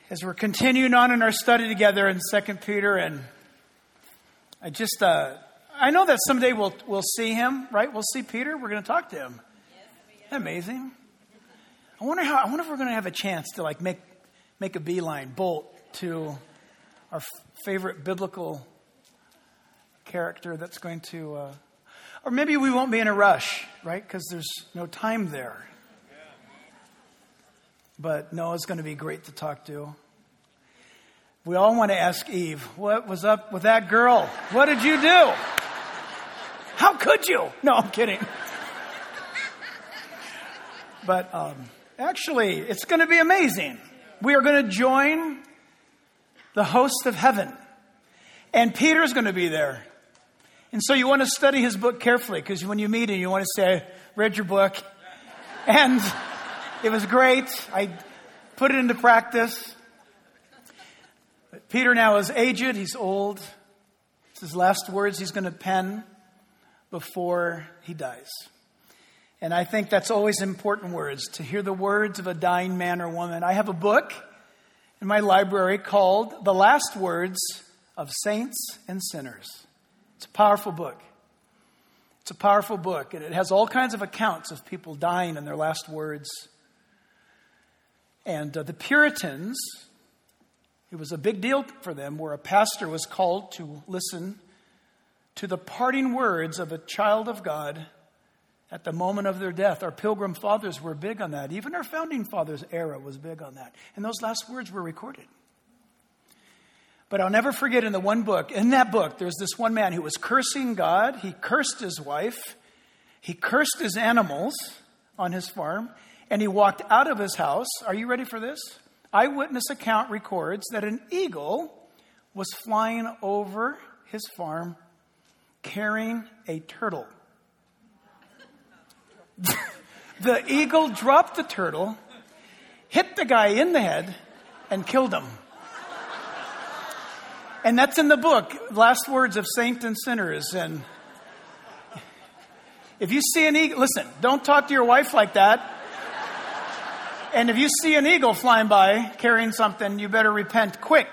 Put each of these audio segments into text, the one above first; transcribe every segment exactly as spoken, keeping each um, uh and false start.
as we're continuing on in our study together in Second Peter, and I just, uh, I know that someday we'll we'll see him, right? We'll see Peter. We're going to talk to him. Isn't that amazing? I wonder how. I wonder if we're going to have a chance to like make make a beeline, bolt to our f- favorite biblical character that's going to, uh, or maybe we won't be in a rush, right? Because there's no time there. But Noah's going to be great to talk to. We all want to ask Eve, what was up with that girl? What did you do? How could you? No, I'm kidding. But um, actually, it's going to be amazing. We are going to join the host of heaven. And Peter's going to be there. And so you want to study his book carefully, because when you meet him, you want to say, I read your book. And it was great. I put it into practice. But Peter now is aged. He's old. It's his last words he's going to pen before he dies. And I think that's always important words, to hear the words of a dying man or woman. I have a book in my library called The Last Words of Saints and Sinners. It's a powerful book. It's a powerful book, and it has all kinds of accounts of people dying in their last words. And uh, the Puritans, it was a big deal for them where a pastor was called to listen to the parting words of a child of God at the moment of their death. Our Pilgrim Fathers were big on that. Even our Founding Fathers era was big on that. And those last words were recorded. But I'll never forget in the one book, in that book, there's this one man who was cursing God. He cursed his wife. He cursed his animals on his farm. And he walked out of his house. Are you ready for this? Eyewitness account records that an eagle was flying over his farm carrying a turtle. The eagle dropped the turtle, hit the guy in the head, and killed him. And that's in the book, Last Words of Saints and Sinners. And if you see an eagle, listen, don't talk to your wife like that. And if you see an eagle flying by carrying something, you better repent quick.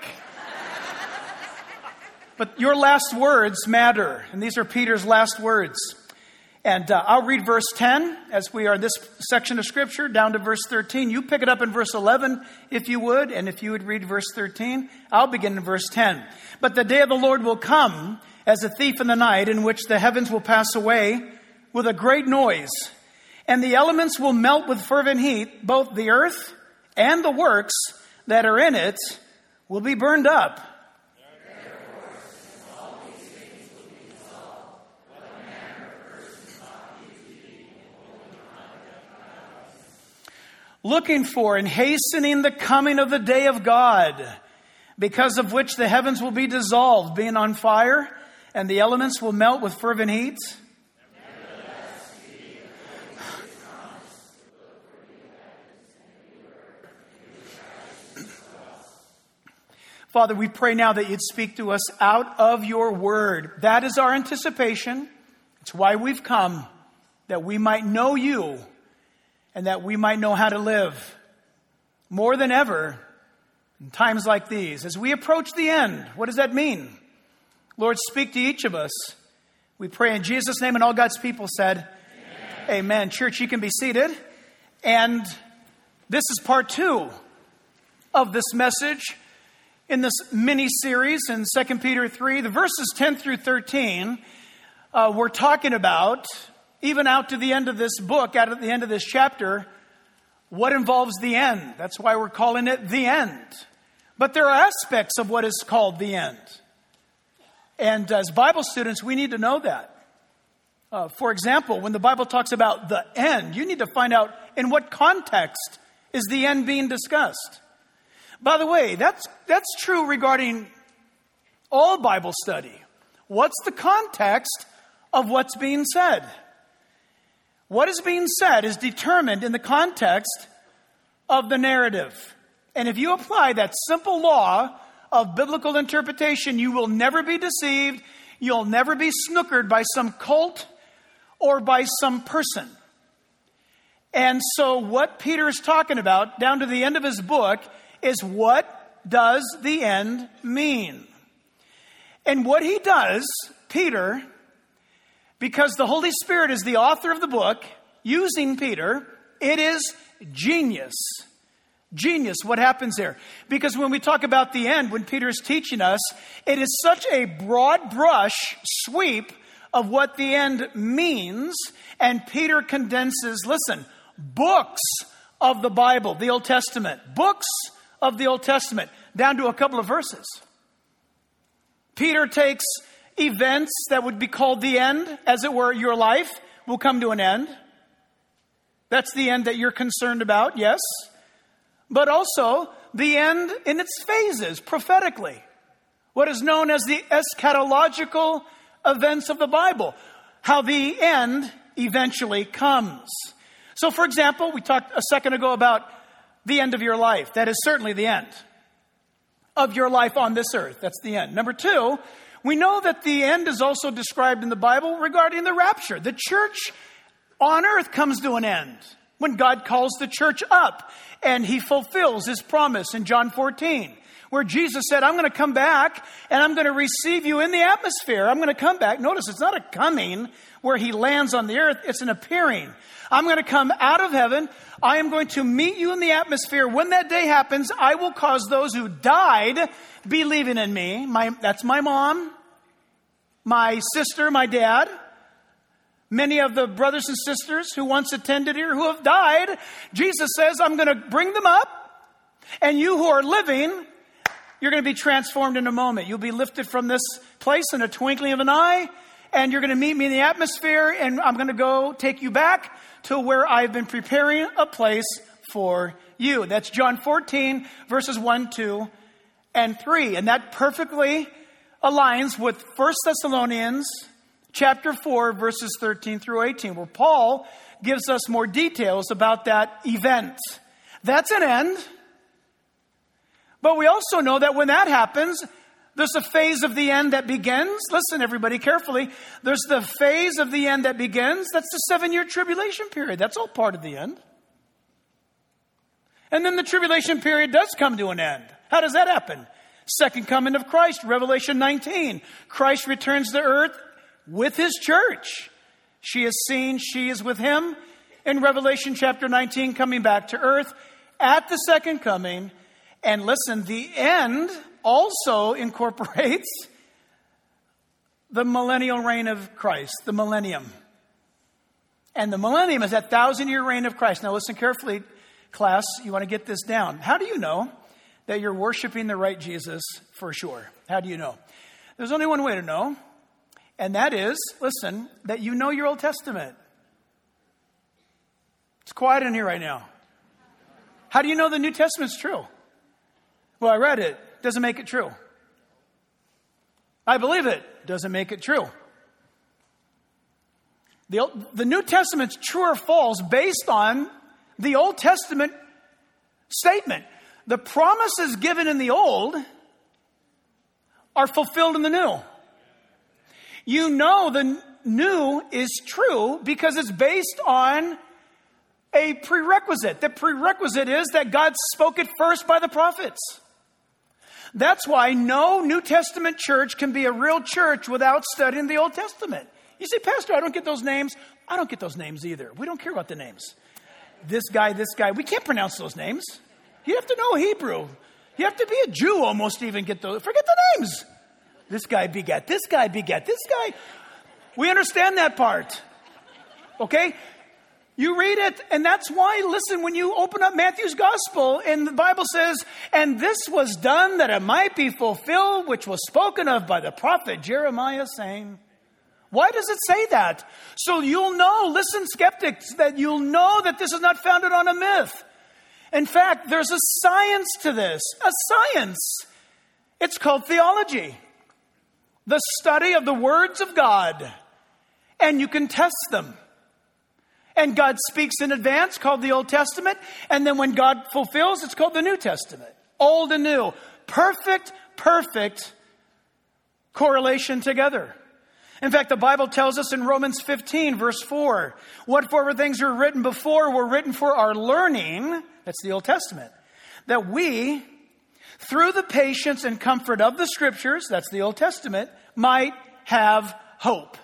But your last words matter. And these are Peter's last words. And uh, I'll read verse ten as we are in this section of Scripture down to verse thirteen. You pick it up in verse eleven if you would. And if you would read verse thirteen, I'll begin in verse ten. But the day of the Lord will come as a thief in the night, in which the heavens will pass away with a great noise. And the elements will melt with fervent heat. Both the earth and the works that are in it will be burned up. Looking for and hastening the coming of the day of God, because of which the heavens will be dissolved, being on fire, and the elements will melt with fervent heat. Father, we pray now that you'd speak to us out of your word. That is our anticipation. It's why we've come, that we might know you and that we might know how to live more than ever in times like these. As we approach the end, what does that mean? Lord, speak to each of us. We pray in Jesus' name, and all God's people said, Amen. Amen. Church, you can be seated. And this is part two of this message in this mini-series in Second Peter three. The verses ten through thirteen, uh, we're talking about, even out to the end of this book, out at the end of this chapter, what involves the end. That's why we're calling it the end. But there are aspects of what is called the end. And as Bible students, we need to know that. Uh, for example, when the Bible talks about the end, you need to find out in what context is the end being discussed. By the way, that's that's true regarding all Bible study. What's the context of what's being said? What is being said is determined in the context of the narrative. And if you apply that simple law of biblical interpretation, you will never be deceived. You'll never be snookered by some cult or by some person. And so what Peter is talking about down to the end of his book is what does the end mean? And what he does, Peter, because the Holy Spirit is the author of the book, using Peter, it is genius. Genius, what happens there? Because when we talk about the end, when Peter is teaching us, it is such a broad brush sweep of what the end means. And Peter condenses, listen, books of the Bible, the Old Testament, books of the Old Testament, down to a couple of verses. Peter takes events that would be called the end, as it were, your life will come to an end. That's the end that you're concerned about, yes. But also the end in its phases, prophetically. What is known as the eschatological events of the Bible. How the end eventually comes. So, for example, we talked a second ago about the end of your life. That is certainly the end of your life on this earth. That's the end. Number two, we know that the end is also described in the Bible regarding the rapture. The church on earth comes to an end when God calls the church up and he fulfills his promise in John fourteen, where Jesus said, I'm going to come back and I'm going to receive you in the atmosphere. I'm going to come back. Notice it's not a coming where he lands on the earth. It's an appearing. I'm going to come out of heaven. I am going to meet you in the atmosphere. When that day happens, I will cause those who died believing in me. My, that's my mom, my sister, my dad. Many of the brothers and sisters who once attended here who have died, Jesus says, I'm going to bring them up. And you who are living, you're going to be transformed in a moment. You'll be lifted from this place in a twinkling of an eye. And you're going to meet me in the atmosphere. And I'm going to go take you back to where I've been preparing a place for you. That's John fourteen, verses one, two, and three. And that perfectly aligns with First Thessalonians chapter four, verses thirteen through eighteen, where Paul gives us more details about that event. That's an end. But we also know that when that happens, there's a phase of the end that begins. Listen, everybody, carefully. There's the phase of the end that begins. That's the seven-year tribulation period. That's all part of the end. And then the tribulation period does come to an end. How does that happen? Second coming of Christ, Revelation nineteen. Christ returns to earth with his church. She is seen, she is with him. In Revelation chapter nineteen, coming back to earth at the second coming. And listen, the end also incorporates the millennial reign of Christ, the millennium. And the millennium is that thousand-year reign of Christ. Now listen carefully, class. You want to get this down. How do you know that you're worshiping the right Jesus for sure? How do you know? There's only one way to know. And that is, listen, that you know your Old Testament. It's quiet in here right now. How do you know the New Testament's true? Well, I read it. Doesn't make it true. I believe it. Doesn't make it true. The, the New Testament's true or false based on the Old Testament statement. The promises given in the Old are fulfilled in the New. You know the new is true because it's based on a prerequisite. The prerequisite is that God spoke it first by the prophets. That's why no New Testament church can be a real church without studying the Old Testament. You say, Pastor, I don't get those names. I don't get those names either. We don't care about the names. This guy, this guy. We can't pronounce those names. You have to know Hebrew. You have to be a Jew almost to even get those. Forget the names. This guy begat, this guy begat, this guy. We understand that part. Okay? You read it, and that's why, listen, when you open up Matthew's gospel, and the Bible says, and this was done that it might be fulfilled, which was spoken of by the prophet Jeremiah, saying, why does it say that? So you'll know, listen, skeptics, that you'll know that this is not founded on a myth. In fact, there's a science to this, a science. It's called theology. The study of the words of God. And you can test them. And God speaks in advance, called the Old Testament. And then when God fulfills, it's called the New Testament. Old and new. Perfect, perfect correlation together. In fact, the Bible tells us in Romans fifteen, verse four, whatsoever things were written before were written for our learning. That's the Old Testament. That we through the patience and comfort of the Scriptures, that's the Old Testament, might have hope.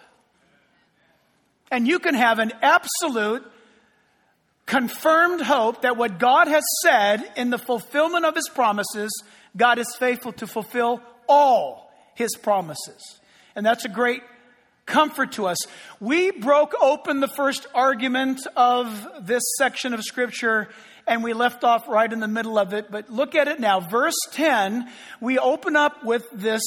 And you can have an absolute, confirmed hope that what God has said in the fulfillment of His promises, God is faithful to fulfill all His promises. And that's a great comfort to us. We broke open the first argument of this section of Scripture, and we left off right in the middle of it. But look at it now. Verse ten, we open up with this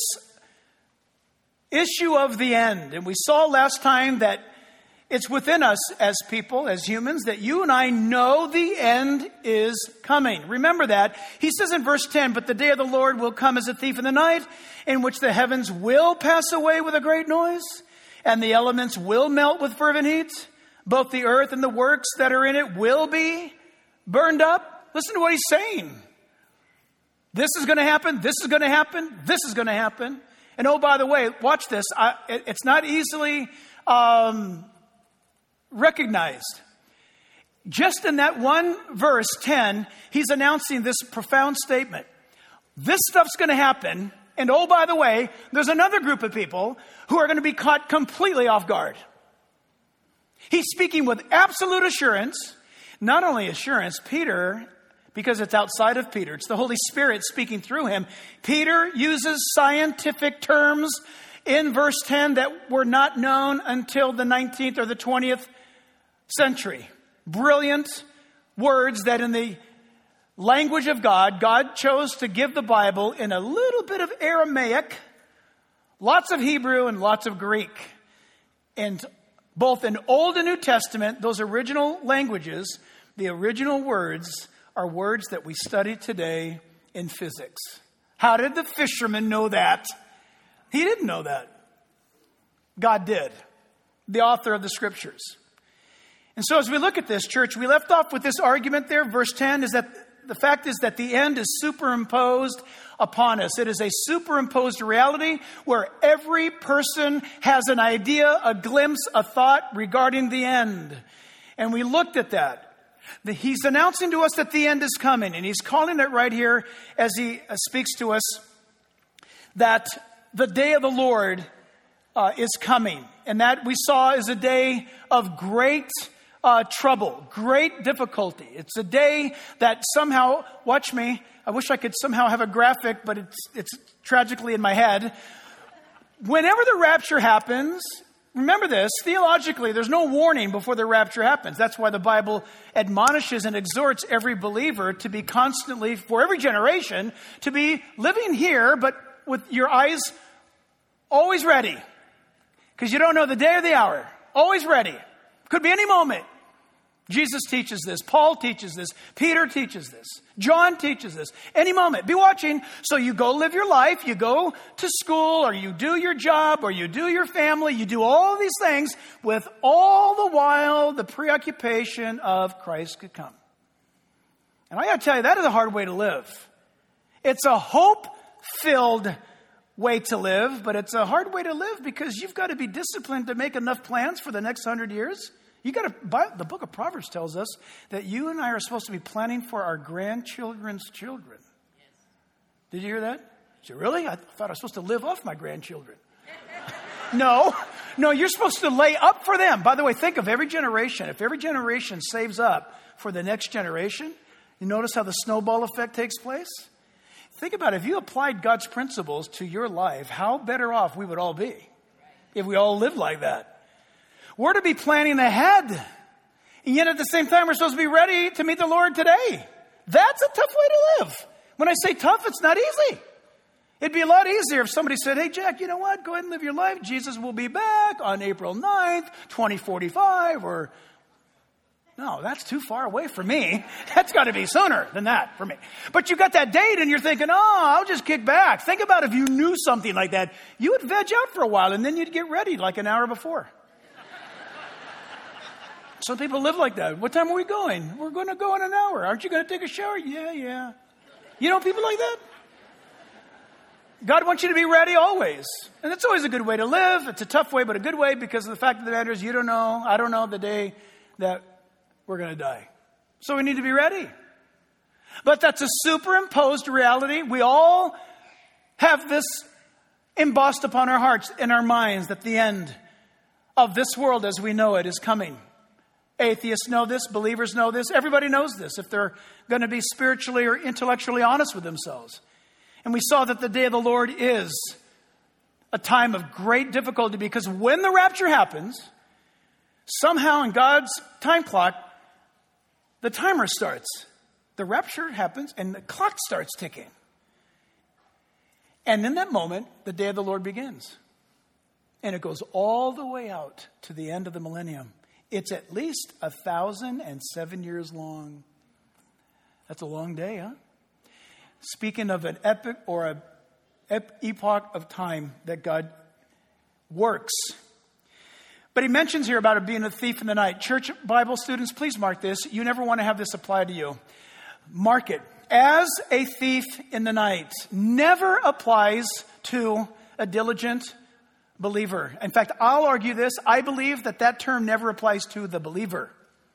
issue of the end. And we saw last time that it's within us as people, as humans, that you and I know the end is coming. Remember that. He says in verse ten, but the day of the Lord will come as a thief in the night, in which the heavens will pass away with a great noise, and the elements will melt with fervent heat. Both the earth and the works that are in it will be burned up. Listen to what he's saying. This is going to happen. This is going to happen. This is going to happen. And oh, by the way, watch this. I, it, it's not easily um, recognized. Just in that one verse, ten, he's announcing this profound statement. This stuff's going to happen. And oh, by the way, there's another group of people who are going to be caught completely off guard. He's speaking with absolute assurance. Not only assurance, Peter, because it's outside of Peter, it's the Holy Spirit speaking through him. Peter uses scientific terms in verse ten that were not known until the nineteenth or the twentieth century. Brilliant words that in the language of God, God chose to give the Bible in a little bit of Aramaic, lots of Hebrew and lots of Greek. And both in Old and New Testament, those original languages, the original words are words that we study today in physics. How did the fisherman know that? He didn't know that. God did, the author of the Scriptures. And so as we look at this, church, we left off with this argument there. Verse ten is that the fact is that the end is superimposed upon us. It is a superimposed reality where every person has an idea, a glimpse, a thought regarding the end. And we looked at that. The, he's announcing to us that the end is coming. And he's calling it right here as he uh, speaks to us that the day of the Lord uh, is coming. And that we saw is a day of great Uh, trouble, great difficulty. It's a day that somehow, watch me, I wish I could somehow have a graphic, but it's it's tragically in my head. Whenever the rapture happens, remember this, theologically, there's no warning before the rapture happens. That's why the Bible admonishes and exhorts every believer to be constantly, for every generation, to be living here, but with your eyes always ready. Because you don't know the day or the hour. Always ready. Could be any moment. Jesus teaches this. Paul teaches this. Peter teaches this. John teaches this. Any moment. Be watching. So you go live your life. You go to school, or you do your job, or you do your family. You do all these things with all the while the preoccupation of Christ could come. And I got to tell you, that is a hard way to live. It's a hope-filled way to live, but it's a hard way to live because you've got to be disciplined to make enough plans for the next hundred years. You got to. The book of Proverbs tells us that you and I are supposed to be planning for our grandchildren's children. Yes. Did you hear that? Did you really? I thought I was supposed to live off my grandchildren. no, no, you're supposed to lay up for them. By the way, think of every generation. If every generation saves up for the next generation, you notice how the snowball effect takes place? Think about it. If you applied God's principles to your life, how better off we would all be if we all lived like that. We're to be planning ahead. And yet at the same time, we're supposed to be ready to meet the Lord today. That's a tough way to live. When I say tough, it's not easy. It'd be a lot easier if somebody said, hey, Jack, you know what? Go ahead and live your life. Jesus will be back on April ninth, twenty forty-five, or... No, that's too far away for me. That's got to be sooner than that for me. But you got that date and you're thinking, oh, I'll just kick back. Think about if you knew something like that. You would veg out for a while and then you'd get ready like an hour before. Some people live like that. What time are we going? We're going to go in an hour. Aren't you going to take a shower? Yeah, yeah. You know people like that? God wants you to be ready always. And that's always a good way to live. It's a tough way, but a good way because of the fact of the matter is you don't know, I don't know the day that we're going to die. So we need to be ready. But that's a superimposed reality. We all have this embossed upon our hearts and our minds that the end of this world as we know it is coming. Atheists know this. Believers know this. Everybody knows this if they're going to be spiritually or intellectually honest with themselves. And we saw that the day of the Lord is a time of great difficulty because when the rapture happens, somehow in God's time clock, the timer starts. The rapture happens and the clock starts ticking. And in that moment, the day of the Lord begins. And it goes all the way out to the end of the millennium. It's at least a thousand and seven years long. That's a long day, huh? Speaking of an epic or a ep- epoch of time that God works. But he mentions here about it being a thief in the night. Church Bible students, please mark this. You never want to have this apply to you. Mark it. As a thief in the night never applies to a diligent believer. In fact, I'll argue this. I believe that that term never applies to the believer.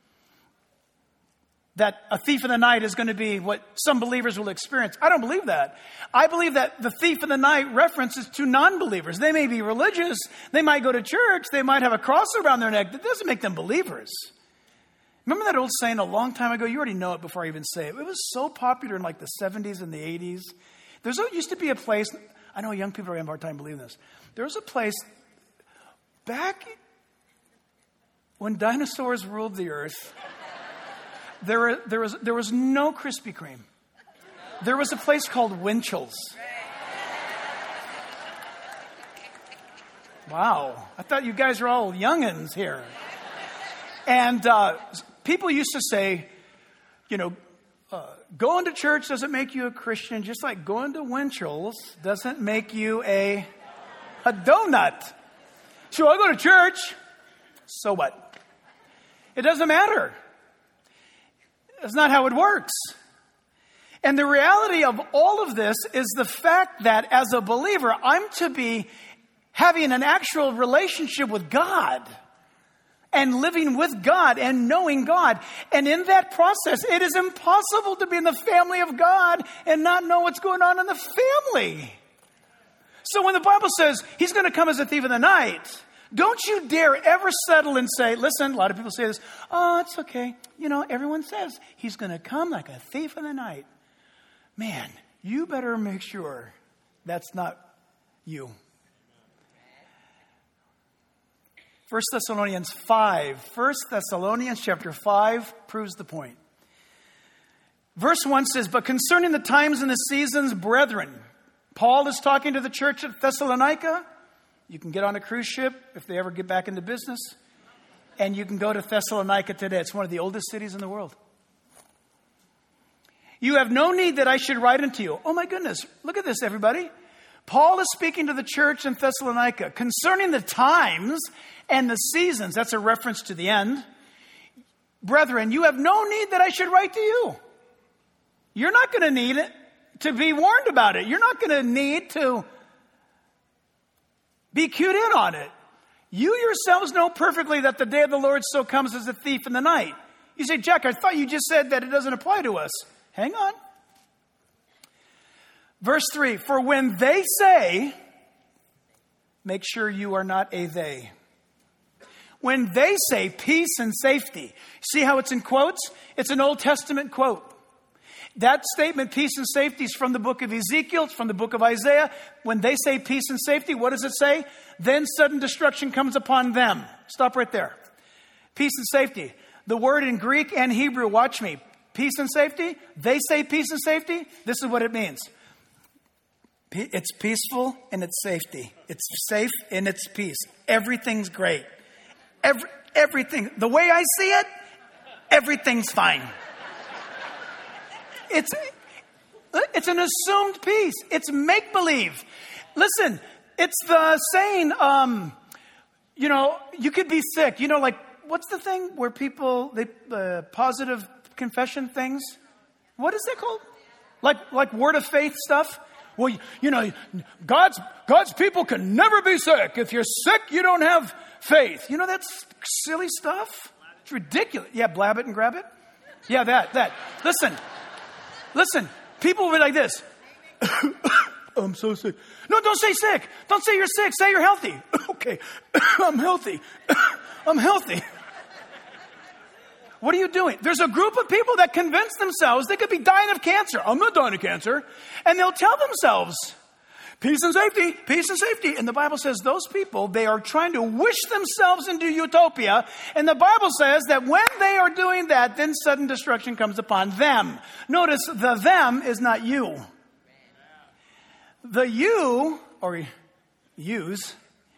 That a thief in the night is going to be what some believers will experience. I don't believe that. I believe that the thief in the night references to non-believers. They may be religious. They might go to church. They might have a cross around their neck. That doesn't make them believers. Remember that old saying a long time ago? You already know it before I even say it. It was so popular in like the seventies and the eighties. There used to be a place, I know young people are having a hard time believing this. There was a place back when dinosaurs ruled the earth. There, were, there, was, there was no Krispy Kreme. There was a place called Winchell's. Wow. I thought you guys were all youngins here. And uh, people used to say, you know, uh, going to church doesn't make you a Christian, just like going to Winchell's doesn't make you a, a donut. So I go to church. So what? It doesn't matter. That's not how it works. And the reality of all of this is the fact that as a believer, I'm to be having an actual relationship with God and living with God and knowing God. And in that process, it is impossible to be in the family of God and not know what's going on in the family. So when the Bible says he's going to come as a thief in the night, don't you dare ever settle and say, listen, a lot of people say this, oh, it's okay. You know, everyone says he's going to come like a thief in the night. Man, you better make sure that's not you. First Thessalonians five. First Thessalonians chapter five proves the point. Verse one says, but concerning the times and the seasons, brethren, Paul is talking to the church at Thessalonica. You can get on a cruise ship if they ever get back into business. And you can go to Thessalonica today. It's one of the oldest cities in the world. You have no need that I should write unto you. Oh my goodness. Look at this, everybody. Paul is speaking to the church in Thessalonica concerning the times and the seasons. That's a reference to the end. Brethren, you have no need that I should write to you. You're not going to need it to be warned about it. You're not going to need to be cued in on it. You yourselves know perfectly that the day of the Lord so comes as a thief in the night. You say, Jack, I thought you just said that it doesn't apply to us. Hang on. Verse three, for when they say, make sure you are not a they. When they say peace and safety, see how it's in quotes? It's an Old Testament quote. That statement, peace and safety, is from the book of Ezekiel. It's from the book of Isaiah. When they say peace and safety, what does it say? Then sudden destruction comes upon them. Stop right there. Peace and safety. The word in Greek and Hebrew, watch me. Peace and safety. They say peace and safety. This is what it means. It's peaceful and it's safety. It's safe and it's peace. Everything's great. Every, everything. The way I see it, everything's fine. It's, it's an assumed peace. It's make-believe. Listen, it's the saying, um, you know, you could be sick. You know, like, what's the thing where people, they uh, positive confession things? What is that called? Like, like word of faith stuff? Well, you know, God's, God's people can never be sick. If you're sick, you don't have faith. You know, that's silly stuff. It's ridiculous. Yeah, blab it and grab it. Yeah, that, that. Listen. Listen, people will be like this. I'm so sick. No, don't say sick. Don't say you're sick. Say you're healthy. Okay, I'm healthy. I'm healthy. What are you doing? There's a group of people that convince themselves they could be dying of cancer. I'm not dying of cancer. And they'll tell themselves, peace and safety, peace and safety. And the Bible says those people, they are trying to wish themselves into utopia. And the Bible says that when they are doing that, then sudden destruction comes upon them. Notice the them is not you. The you, or yous,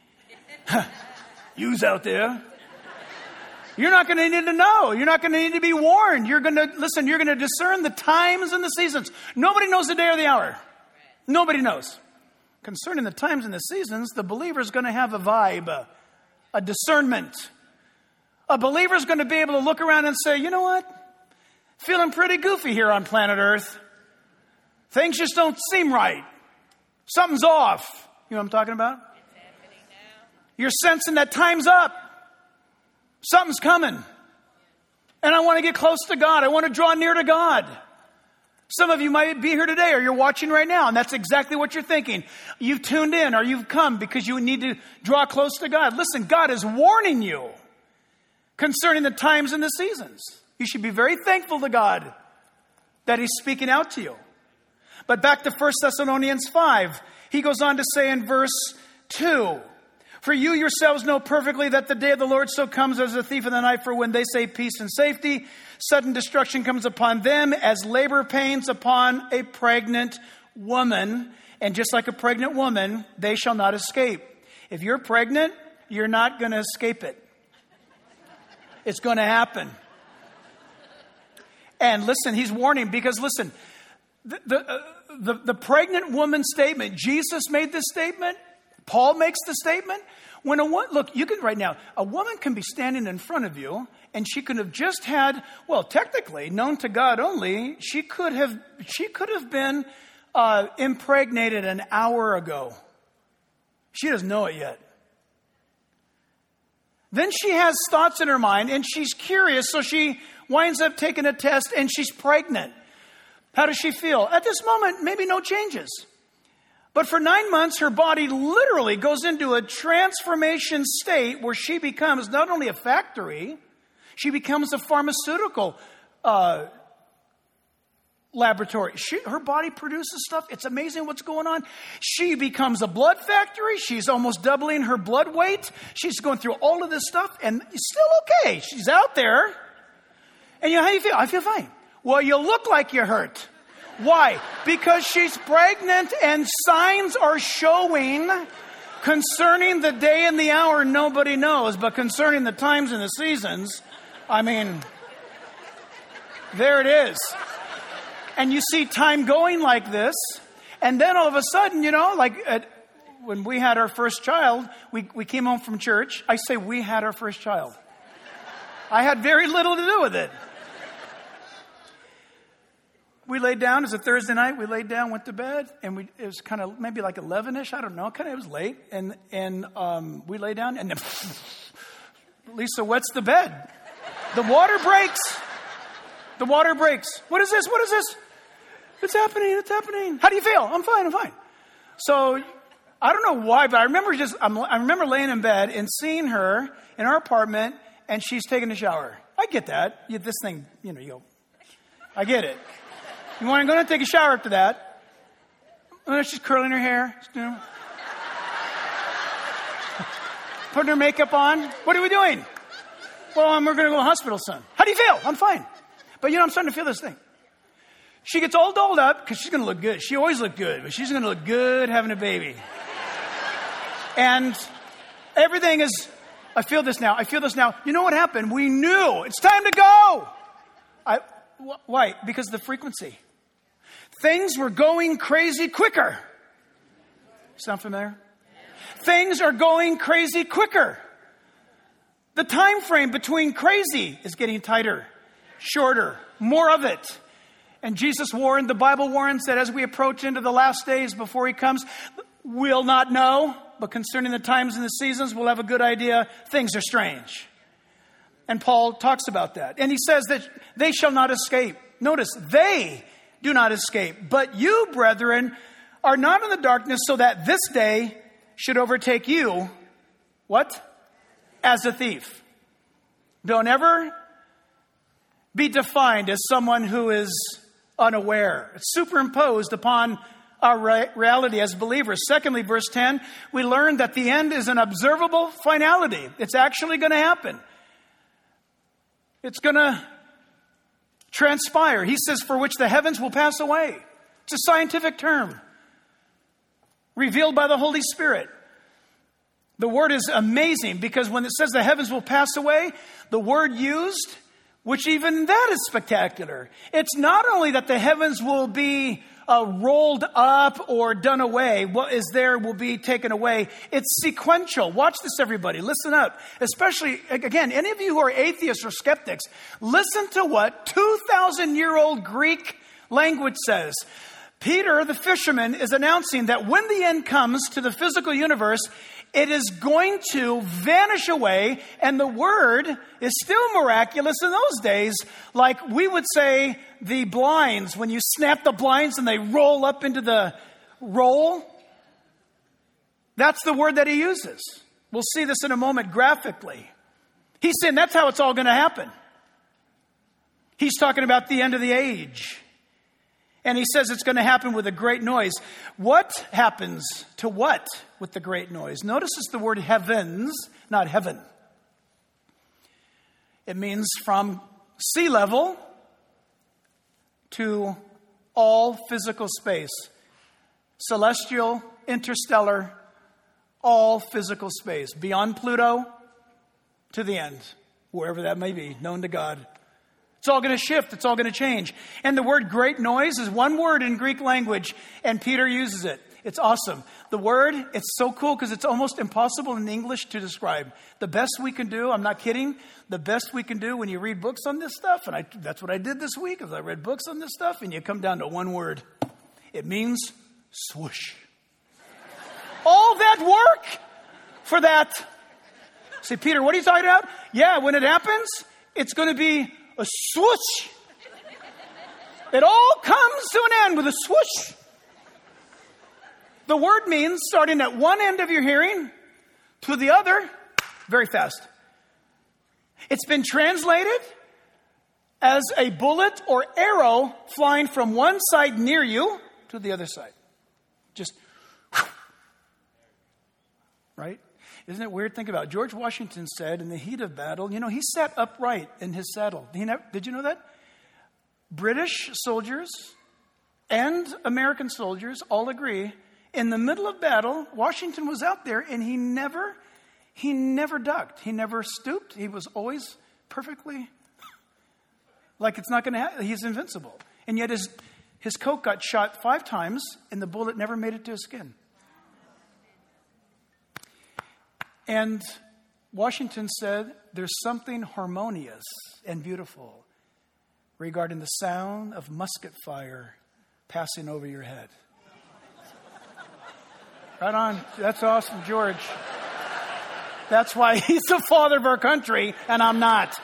yous out there, you're not going to need to know. You're not going to need to be warned. You're going to, listen, you're going to discern the times and the seasons. Nobody knows the day or the hour. Nobody knows. Concerning the times and the seasons, the believer is going to have a vibe, a, a discernment. A believer is going to be able to look around and say, you know what? Feeling pretty goofy here on planet Earth. Things just don't seem right. Something's off. You know what I'm talking about? It's happening now. You're sensing that time's up. Something's coming. And I want to get close to God. I want to draw near to God. Some of you might be here today or you're watching right now, and that's exactly what you're thinking. You've tuned in or you've come because you need to draw close to God. Listen, God is warning you concerning the times and the seasons. You should be very thankful to God that He's speaking out to you. But back to First Thessalonians five, he goes on to say in verse two, for you yourselves know perfectly that the day of the Lord so comes as a thief in the night. For when they say peace and safety, sudden destruction comes upon them as labor pains upon a pregnant woman. And just like a pregnant woman, they shall not escape. If you're pregnant, you're not going to escape it. It's going to happen. And listen, he's warning because listen, the, the, uh, the, the pregnant woman statement, Jesus made this statement. Paul makes the statement. When a wo- look, you can right now, a woman can be standing in front of you and she could have just had, well, technically known to God only, she could have, she could have been uh, impregnated an hour ago. She doesn't know it yet. Then she has thoughts in her mind and she's curious, so she winds up taking a test and she's pregnant. How does she feel? At this moment, maybe no changes. But for nine months, her body literally goes into a transformation state where she becomes not only a factory, she becomes a pharmaceutical uh, laboratory. She, her body produces stuff. It's amazing what's going on. She becomes a blood factory. She's almost doubling her blood weight. She's going through all of this stuff and still okay. She's out there. And you know, how do you feel? I feel fine. Well, you look like you're hurt. Why? Because she's pregnant and signs are showing concerning the day and the hour nobody knows, but concerning the times and the seasons, I mean, there it is. And you see time going like this, and then all of a sudden, you know, like at, when we had our first child, we, we came home from church. I say we had our first child. I had very little to do with it. We laid down. It was a Thursday night. We laid down, went to bed, and we it was kind of maybe like eleven-ish. I don't know. Kind of it was late, and and um, we lay down, and then Lisa wets the bed. The water breaks. The water breaks. What is this? What is this? It's happening. It's happening. How do you feel? I'm fine. I'm fine. So I don't know why, but I remember just I'm, I remember laying in bed and seeing her in our apartment, and she's taking a shower. I get that. You, this thing, you know, you go. I get it. You want to go and take a shower after that. And she's curling her hair. You know. Putting her makeup on. What are we doing? Well, um, we're going to go to the hospital, son. How do you feel? I'm fine. But, you know, I'm starting to feel this thing. She gets all dolled up because she's going to look good. She always looked good, but she's going to look good having a baby. And everything is, I feel this now. I feel this now. You know what happened? We knew. It's time to go. I, wh- why? Because of the frequency. Things were going crazy quicker. Sound familiar? Things are going crazy quicker. The time frame between crazy is getting tighter, shorter, more of it. And Jesus warned, the Bible warns that as we approach into the last days before He comes, we'll not know, but concerning the times and the seasons, we'll have a good idea. Things are strange. And Paul talks about that. And he says that they shall not escape. Notice, they, do not escape. But you, brethren, are not in the darkness so that this day should overtake you. What? As a thief. Don't ever be defined as someone who is unaware. It's superimposed upon our re- reality as believers. Secondly, verse ten, we learn that the end is an observable finality. It's actually going to happen. It's going to transpire. He says, for which the heavens will pass away. It's a scientific term revealed by the Holy Spirit. The word is amazing because when it says the heavens will pass away, the word used, which even that is spectacular. It's not only that the heavens will be uh, rolled up or done away. What is there will be taken away. It's sequential. Watch this, everybody. Listen up. Especially, again, any of you who are atheists or skeptics, listen to what two thousand year old Greek language says. Peter, the fisherman, is announcing that when the end comes to the physical universe, it is going to vanish away, and the word is still miraculous in those days. Like we would say the blinds, when you snap the blinds and they roll up into the roll. That's the word that he uses. We'll see this in a moment graphically. He's saying that's how it's all going to happen. He's talking about the end of the age. And he says it's going to happen with a great noise. What happens to what with the great noise? Notice it's the word heavens, not heaven. It means from sea level to all physical space. Celestial, interstellar, all physical space. Beyond Pluto to the end, wherever that may be, known to God. It's all going to shift. It's all going to change. And the word great noise is one word in Greek language, and Peter uses it. It's awesome. The word, it's so cool because it's almost impossible in English to describe. The best we can do, I'm not kidding, the best we can do when you read books on this stuff, and I, that's what I did this week, is I read books on this stuff, and you come down to one word. It means swoosh. All that work for that. Say, Peter, what are you talking about? Yeah, when it happens, it's going to be a swoosh. It all comes to an end with a swoosh. The word means starting at one end of your hearing to the other very fast. It's been translated as a bullet or arrow flying from one side near you to the other side. Just, right? Isn't it weird? Think about it. George Washington said in the heat of battle, you know, he sat upright in his saddle. He never, did you know that? British soldiers and American soldiers all agree, in the middle of battle, Washington was out there and he never, he never ducked. He never stooped. He was always perfectly, like it's not going to happen. He's invincible. And yet his, his coat got shot five times and the bullet never made it to his skin. And Washington said, there's something harmonious and beautiful regarding the sound of musket fire passing over your head. Right on. That's awesome, George. That's why he's the father of our country, and I'm not.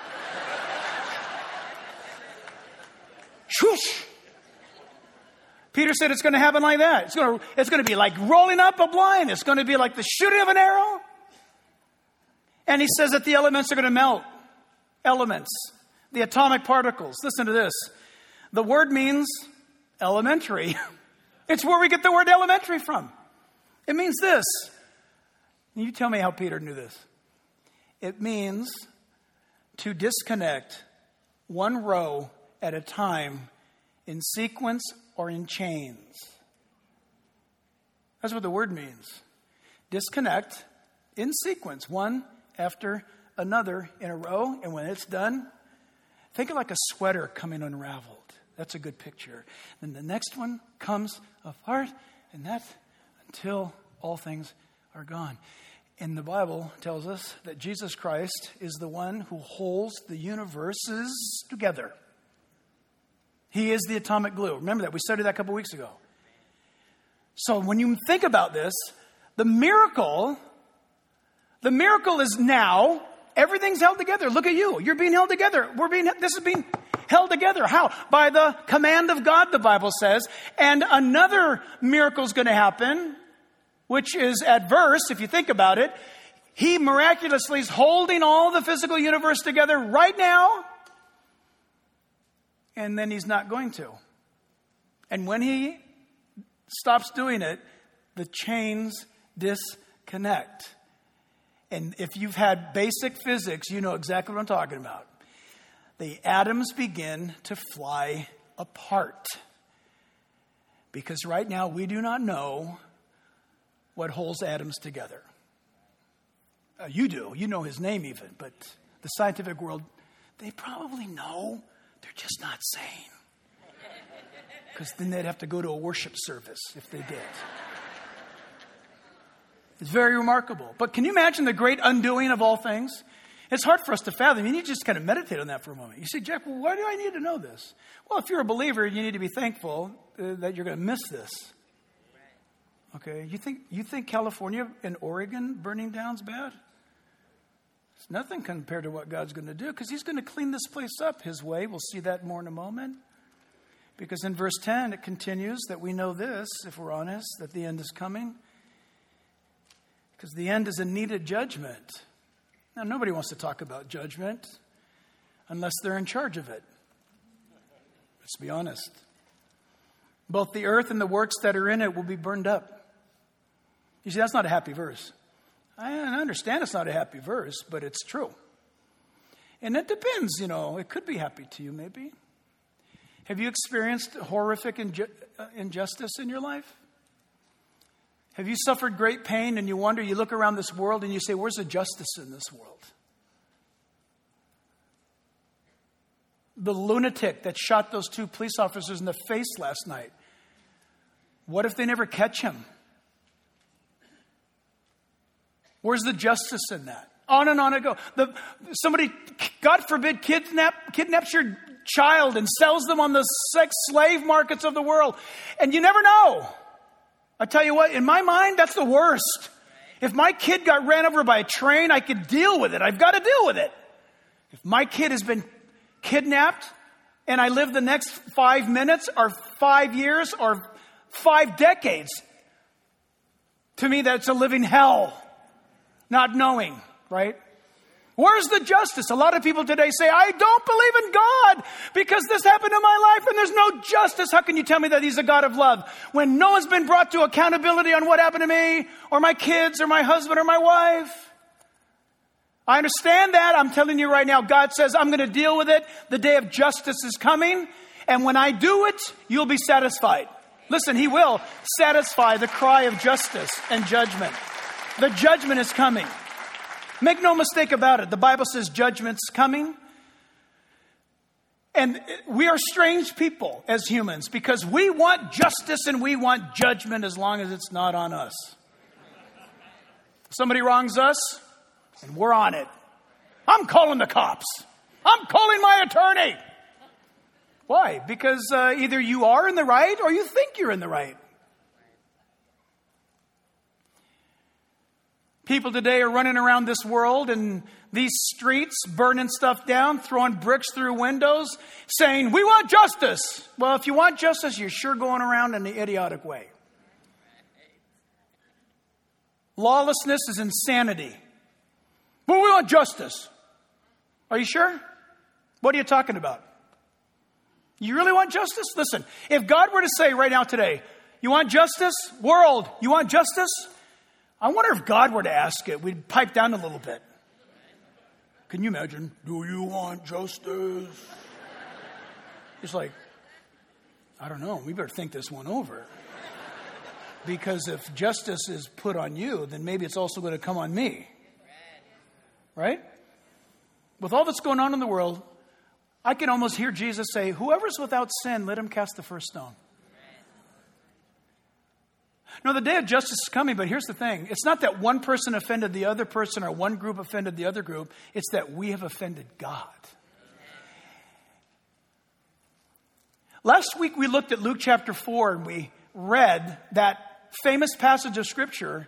Swoosh. Peter said it's going to happen like that. It's going to, it's going to be like rolling up a blind. It's going to be like the shooting of an arrow. And he says that the elements are going to melt. Elements. The atomic particles. Listen to this. The word means elementary. It's where we get the word elementary from. It means this. You tell me how Peter knew this. It means to disconnect one row at a time in sequence or in chains. That's what the word means. Disconnect in sequence, one after another in a row. And when it's done, think of like a sweater coming unraveled. That's a good picture. Then the next one comes apart, and that until all things are gone. And the Bible tells us that Jesus Christ is the one who holds the universes together. He is the atomic glue. Remember that. We studied that a couple weeks ago. So when you think about this, the miracle, the miracle is now, everything's held together. Look at you. You're being held together. We're being, this is being, held together. How? By the command of God, the Bible says. And another miracle is going to happen, which is adverse, if you think about it. He miraculously is holding all the physical universe together right now. And then he's not going to. And when he stops doing it, the chains disconnect. And if you've had basic physics, you know exactly what I'm talking about. The atoms begin to fly apart. Because right now we do not know what holds atoms together. Uh, you do. You know his name even. But the scientific world, they probably know. They're just not saying. Because then they'd have to go to a worship service if they did. It's very remarkable. But can you imagine the great undoing of all things? It's hard for us to fathom. You need to just kind of meditate on that for a moment. You say, Jack, well, why do I need to know this? Well, if you're a believer, you need to be thankful uh, that you're going to miss this. Okay, you think you think California and Oregon burning down is bad? It's nothing compared to what God's going to do, because he's going to clean this place up his way. We'll see that more in a moment. Because in verse ten, it continues that we know this, if we're honest, that the end is coming. Because the end is a needed judgment. Now, nobody wants to talk about judgment unless they're in charge of it. Let's be honest. Both the earth and the works that are in it will be burned up. You see, that's not a happy verse. I understand it's not a happy verse, but it's true. And it depends, you know. It could be happy to you, maybe. Have you experienced horrific inju- uh, injustice in your life? Have you suffered great pain and you wonder, you look around this world and you say, where's the justice in this world? The lunatic that shot those two police officers in the face last night. What if they never catch him? Where's the justice in that? On and on it goes. The, somebody, God forbid, kidnap, kidnaps your child and sells them on the sex slave markets of the world. And you never know. I tell you what, in my mind, that's the worst. If my kid got ran over by a train, I could deal with it. I've got to deal with it. If my kid has been kidnapped and I live the next five minutes or five years or five decades, to me, that's a living hell. Not knowing, right? Where's the justice? A lot of people today say, I don't believe in God because this happened in my life and there's no justice. How can you tell me that he's a God of love when no one's been brought to accountability on what happened to me or my kids or my husband or my wife? I understand that. I'm telling you right now, God says, I'm going to deal with it. The day of justice is coming. And when I do it, you'll be satisfied. Listen, he will satisfy the cry of justice and judgment. The judgment is coming. Make no mistake about it. The Bible says judgment's coming. And we are strange people as humans because we want justice and we want judgment as long as it's not on us. Somebody wrongs us and we're on it. I'm calling the cops. I'm calling my attorney. Why? Because uh, either you are in the right or you think you're in the right. People today are running around this world and these streets, burning stuff down, throwing bricks through windows, saying, we want justice. Well, if you want justice, you're sure going around in the idiotic way. Lawlessness is insanity. But we want justice. Are you sure? What are you talking about? You really want justice? Listen, if God were to say right now today, you want justice? World, you want justice? I wonder if God were to ask it, we'd pipe down a little bit. Can you imagine? Do you want justice? It's like, I don't know. We better think this one over. Because if justice is put on you, then maybe it's also going to come on me. Right? With all that's going on in the world, I can almost hear Jesus say, whoever's without sin, let him cast the first stone. No, the day of justice is coming, but here's the thing. It's not that one person offended the other person or one group offended the other group. It's that we have offended God. Last week we looked at Luke chapter four and we read that famous passage of Scripture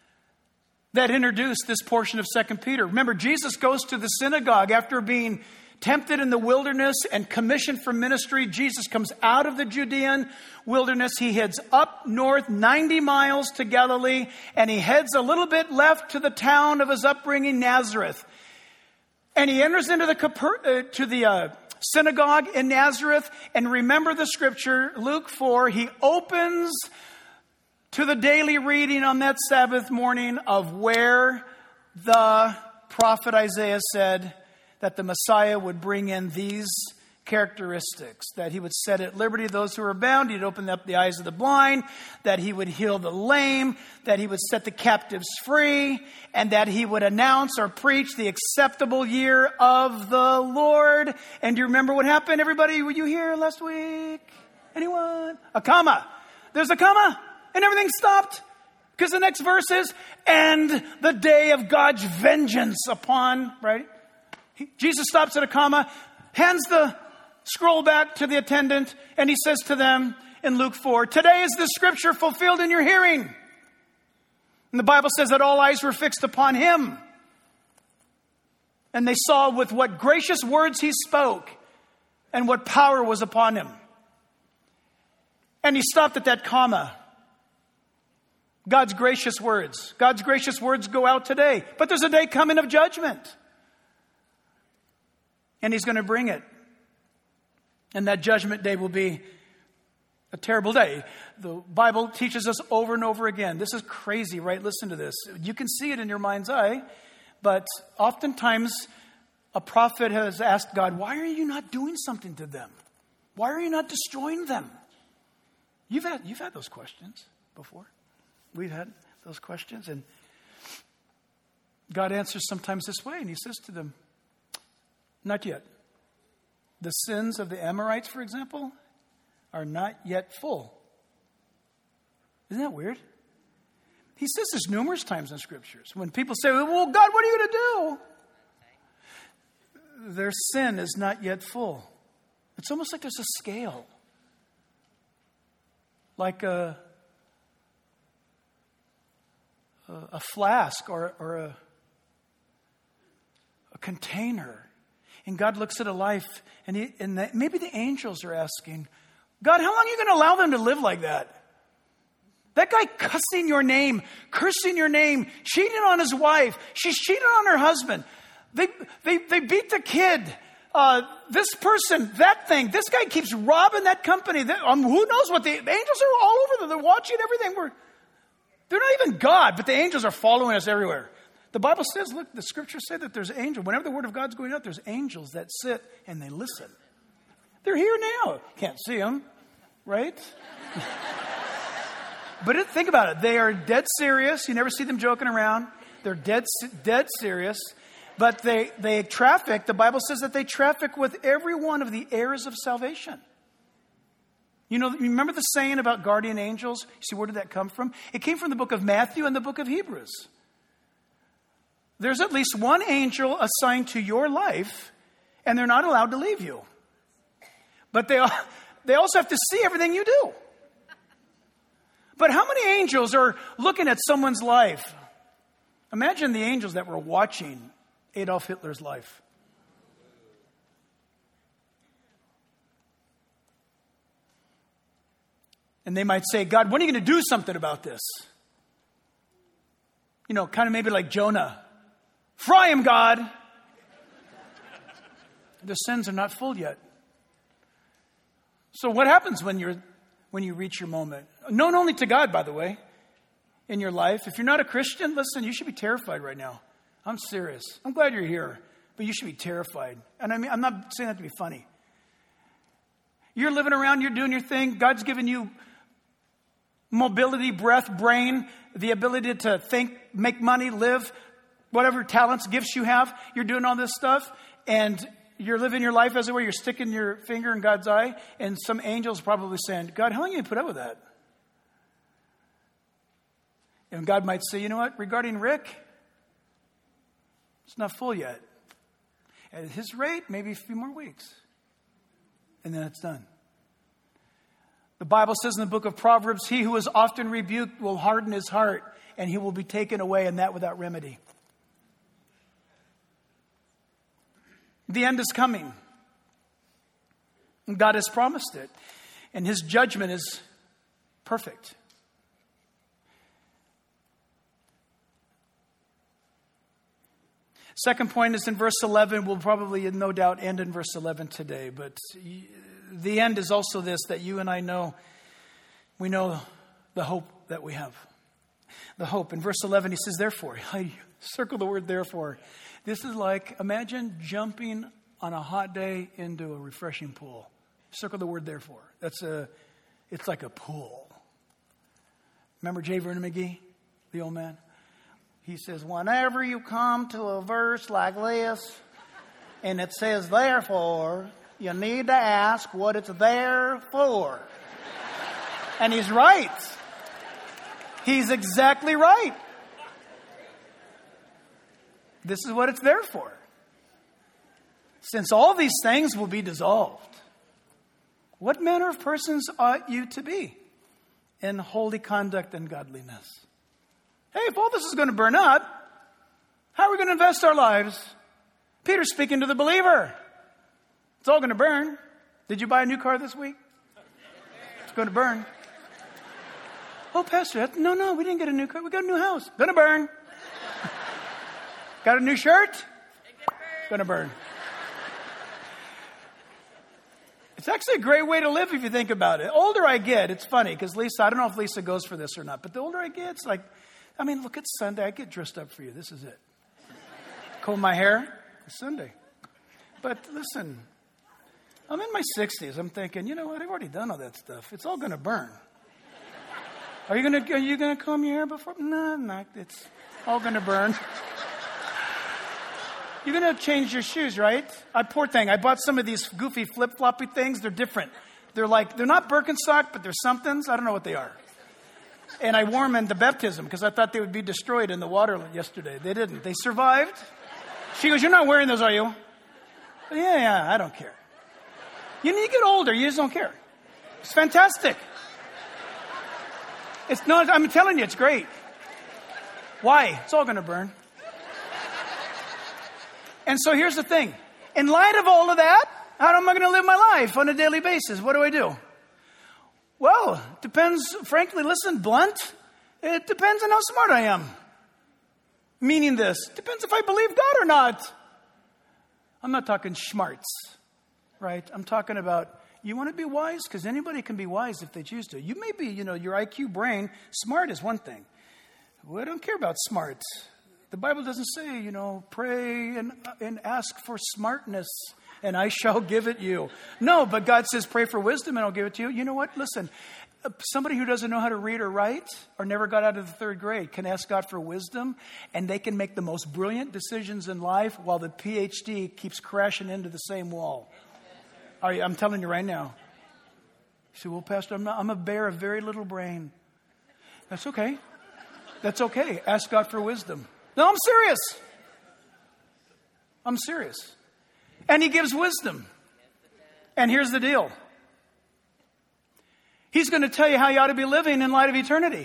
that introduced this portion of Second Peter. Remember, Jesus goes to the synagogue after being tempted in the wilderness and commissioned for ministry. Jesus comes out of the Judean wilderness. He heads up north ninety miles to Galilee, and he heads a little bit left to the town of his upbringing, Nazareth. And he enters into the, Caper- uh, to the uh, synagogue in Nazareth. And remember the scripture, Luke four, he opens to the daily reading on that Sabbath morning of where the prophet Isaiah said that the Messiah would bring in these characteristics, that he would set at liberty those who are bound, he'd open up the eyes of the blind, that he would heal the lame, that he would set the captives free, and that he would announce or preach the acceptable year of the Lord. And do you remember what happened, everybody? Were you here last week? Anyone? A comma. There's a comma, and everything stopped. Because the next verse is, and the day of God's vengeance upon, right? He, Jesus stops at a comma, hands the scroll back to the attendant, and he says to them in Luke four, today is this scripture fulfilled in your hearing. And the Bible says that all eyes were fixed upon him. And they saw with what gracious words he spoke and what power was upon him. And he stopped at that comma. God's gracious words. God's gracious words go out today. But there's a day coming of judgment. And he's going to bring it. And that judgment day will be a terrible day. The Bible teaches us over and over again. This is crazy, right? Listen to this. You can see it in your mind's eye. But oftentimes a prophet has asked God, why are you not doing something to them? Why are you not destroying them? You've had, you've had those questions before. We've had those questions, and God answers sometimes this way, and he says to them, not yet. The sins of the Amorites, for example, are not yet full. Isn't that weird? He says this numerous times in scriptures. When people say, well, God, what are you going to do? Their sin is not yet full. It's almost like there's a scale. Like a a flask or, or a, a container. And God looks at a life, and, he, and the, maybe the angels are asking, God, how long are you going to allow them to live like that? That guy cussing your name, cursing your name, cheating on his wife. She's cheating on her husband. They, they, they beat the kid. Uh, this person, that thing, this guy keeps robbing that company. That, um, who knows what the angels are all over them. They're watching everything. We're, They're not even God, but the angels are following us everywhere. The Bible says, look, the scriptures say that there's angels. Whenever the word of God's going out, there's angels that sit and they listen. They're here now. Can't see them, right? But it, think about it. They are dead serious. You never see them joking around. They're dead, dead serious. But they, they traffic. The Bible says that they traffic with every one of the heirs of salvation. You know, you remember the saying about guardian angels? You see, where did that come from? It came from the book of Matthew and the book of Hebrews. There's at least one angel assigned to your life, and they're not allowed to leave you. But they, they also have to see everything you do. But how many angels are looking at someone's life? Imagine the angels that were watching Adolf Hitler's life. And they might say, God, when are you going to do something about this? You know, kind of maybe like Jonah. Fry him, God. Their sins are not full yet. So what happens when you're when you reach your moment? Known only to God, by the way, in your life. If you're not a Christian, listen, you should be terrified right now. I'm serious. I'm glad you're here, but you should be terrified. And I mean, I'm not saying that to be funny. You're living around, you're doing your thing. God's given you mobility, breath, brain, the ability to think, make money, live, whatever talents, gifts you have. You're doing all this stuff, and you're living your life as it were. You're sticking your finger in God's eye, and some angels probably saying, God, how long are you going to put up with that? And God might say, you know what, regarding Rick, it's not full yet. At his rate, maybe a few more weeks. And then it's done. The Bible says in the book of Proverbs, he who is often rebuked will harden his heart, and he will be taken away, and that without remedy. The end is coming. And God has promised it. And his judgment is perfect. Second point is in verse eleven. We'll probably, no doubt, end in verse eleven today. But the end is also this, that you and I know, we know the hope that we have. The hope. In verse eleven, he says, therefore. I circle the word therefore. This is like, imagine jumping on a hot day into a refreshing pool. Circle the word therefore. That's a, it's like a pool. Remember J. Vernon McGee, the old man? He says, whenever you come to a verse like this, and it says therefore, you need to ask what it's there for. And he's right. He's exactly right. This is what it's there for. Since all these things will be dissolved, what manner of persons ought you to be in holy conduct and godliness? Hey, if all this is going to burn up, how are we going to invest our lives? Peter's speaking to the believer. It's all going to burn. Did you buy a new car this week? It's going to burn. Oh, Pastor, no, no, we didn't get a new car. We got a new house. Going to burn. Got a new shirt? Going to burn. It's actually a great way to live if you think about it. The older I get, it's funny because Lisa, I don't know if Lisa goes for this or not, but the older I get, it's like, I mean, look, it's Sunday. I get dressed up for you. This is it. Comb my hair. It's Sunday. But listen, I'm in my sixties. I'm thinking, you know what? I've already done all that stuff. It's all going to burn. Are you going to, are you going to comb your hair before? No, no, it's all going to burn. You're going to change your shoes, right? I poor thing. I bought some of these goofy flip-floppy things. They're different. They're like, they're not Birkenstock, but they're somethings. I don't know what they are. And I wore them into baptism because I thought they would be destroyed in the water yesterday. They didn't. They survived. She goes, you're not wearing those, are you? Yeah, yeah, I don't care. You need to get older. You just don't care. It's fantastic. It's not, I'm telling you, it's great. Why? It's all going to burn. And so here's the thing. In light of all of that, how am I going to live my life on a daily basis? What do I do? Well, depends, frankly, listen, blunt. It depends on how smart I am. Meaning this, depends if I believe God or not. I'm not talking schmarts, right? I'm talking about, you want to be wise? Because anybody can be wise if they choose to. You may be, you know, your I Q brain, smart is one thing. Well, I don't care about smarts. The Bible doesn't say, you know, pray and, and ask for smartness and I shall give it you. No, but God says pray for wisdom and I'll give it to you. You know what? Listen, somebody who doesn't know how to read or write or never got out of the third grade can ask God for wisdom and they can make the most brilliant decisions in life while the P H D keeps crashing into the same wall. Are you, I'm telling you right now. You say, well, Pastor, I'm, not, I'm a bear of very little brain. That's okay. That's okay. Ask God for wisdom. No, I'm serious. I'm serious. And he gives wisdom. And here's the deal. He's going to tell you how you ought to be living in light of eternity.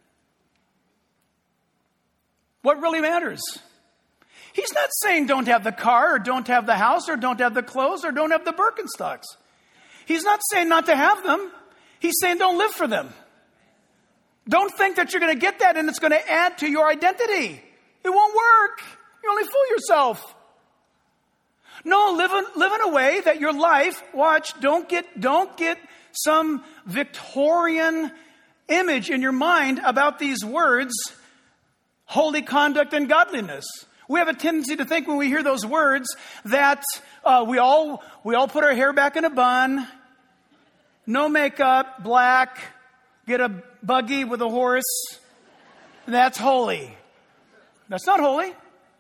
What really matters? He's not saying don't have the car or don't have the house or don't have the clothes or don't have the Birkenstocks. He's not saying not to have them. He's saying don't live for them. Don't think that you're going to get that and it's going to add to your identity. It won't work. You only fool yourself. No, live in, live in a way that your life, watch, don't get, don't get some Victorian image in your mind about these words, holy conduct and godliness. We have a tendency to think when we hear those words that uh, we all we all put our hair back in a bun, no makeup, black, get a buggy with a horse. That's holy. That's not holy.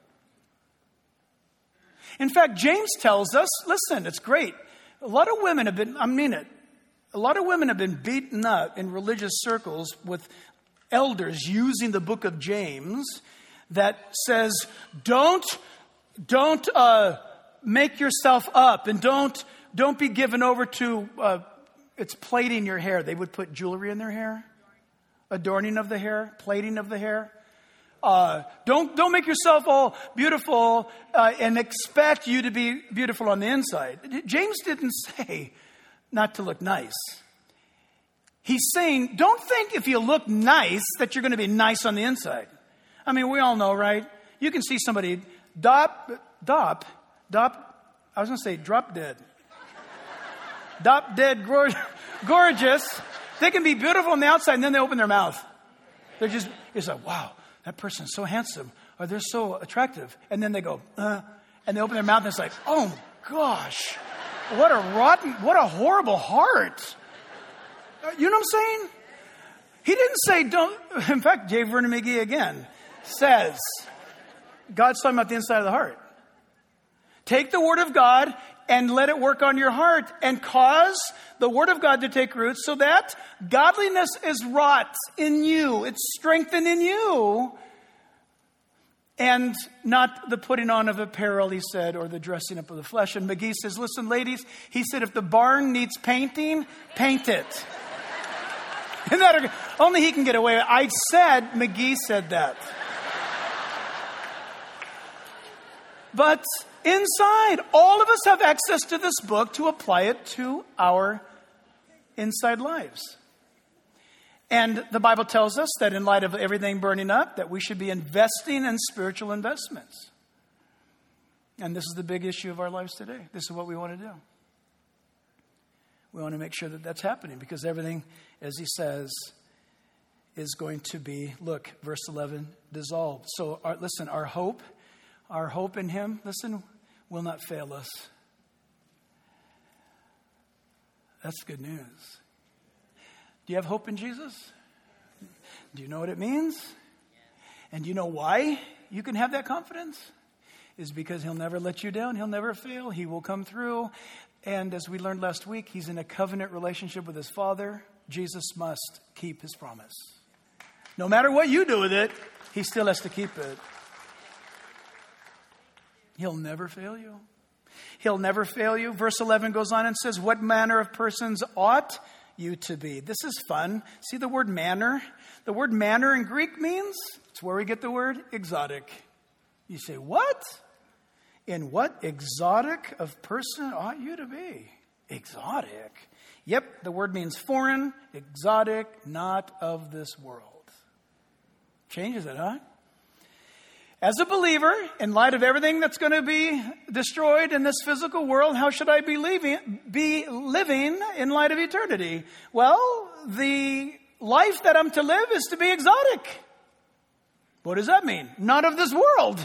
In fact, James tells us, listen, it's great. A lot of women have been, I mean it, a lot of women have been beaten up in religious circles with elders using the book of James that says, don't, don't uh, make yourself up and don't, don't be given over to, uh, it's plaiting your hair. They would put jewelry in their hair, adorning of the hair, plaiting of the hair. Uh, don't don't make yourself all beautiful uh, and expect you to be beautiful on the inside. James didn't say not to look nice. He's saying, don't think if you look nice that you're going to be nice on the inside. I mean, we all know, right? You can see somebody dop, dop, dop, I was going to say drop dead. Dop dead gorgeous. They can be beautiful on the outside and then they open their mouth. They're just, it's like, wow, that person's so handsome. Or they're so attractive. And then they go, uh, and they open their mouth and it's like, oh gosh, what a rotten, what a horrible heart. You know what I'm saying? He didn't say don't. In fact, J. Vernon McGee again says, God's talking about the inside of the heart. Take the word of God and let it work on your heart and cause the word of God to take root so that godliness is wrought in you. It's strengthened in you. And not the putting on of apparel, he said, or the dressing up of the flesh. And McGee says, listen, ladies, he said, if the barn needs painting, paint it. Isn't that a, only he can get away with it. I said, McGee said that. But inside, all of us have access to this book to apply it to our inside lives. And the Bible tells us that in light of everything burning up, that we should be investing in spiritual investments. And this is the big issue of our lives today. This is what we want to do. We want to make sure that that's happening because everything, as he says, is going to be, look, verse eleven, dissolved. So our, listen, our hope, our hope in him, listen, will not fail us. That's good news. Do you have hope in Jesus? Do you know what it means? And do you know why you can have that confidence? Is because he'll never let you down. He'll never fail. He will come through. And as we learned last week, he's in a covenant relationship with his Father. Jesus must keep his promise. No matter what you do with it, he still has to keep it. He'll never fail you. He'll never fail you. Verse eleven goes on and says, what manner of persons ought you to be? This is fun. See the word manner? The word manner in Greek means, it's where we get the word exotic. You say, what? In what exotic of person ought you to be? Exotic? Yep, the word means foreign, exotic, not of this world. Changes it, huh? As a believer, in light of everything that's going to be destroyed in this physical world, how should I be living, be living in light of eternity? Well, the life that I'm to live is to be exotic. What does that mean? Not of this world.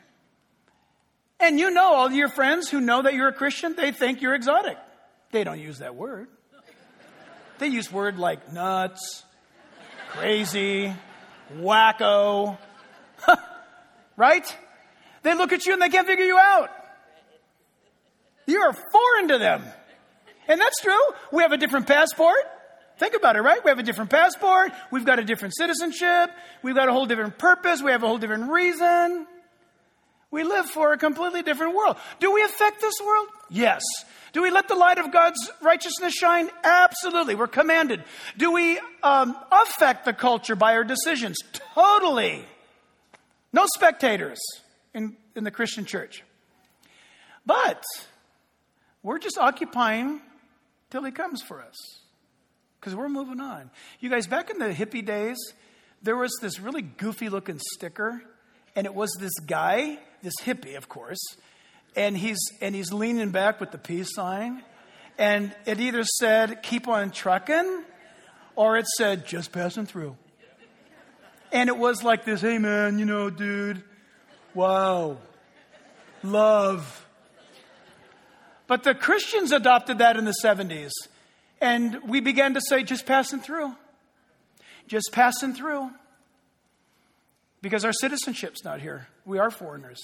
And you know all your friends who know that you're a Christian, they think you're exotic. They don't use that word. They use words like nuts, crazy, wacko. Right? They look at you and they can't figure you out. You're foreign to them. And that's true. We have a different passport. Think about it, right? We have a different passport. We've got a different citizenship. We've got a whole different purpose. We have a whole different reason. We live for a completely different world. Do we affect this world? Yes. Do we let the light of God's righteousness shine? Absolutely. We're commanded. Do we um, affect the culture by our decisions? Totally. No spectators in, in the Christian church. But we're just occupying till he comes for us. Because we're moving on. You guys, back in the hippie days, there was this really goofy looking sticker. And it was this guy, this hippie, of course. And he's and he's leaning back with the peace sign. And it either said, keep on trucking, or it said, just passing through. And it was like this, hey man, you know, dude, wow, love. But the Christians adopted that in the seventies. And we began to say, just passing through. Just passing through. Because our citizenship's not here. We are foreigners.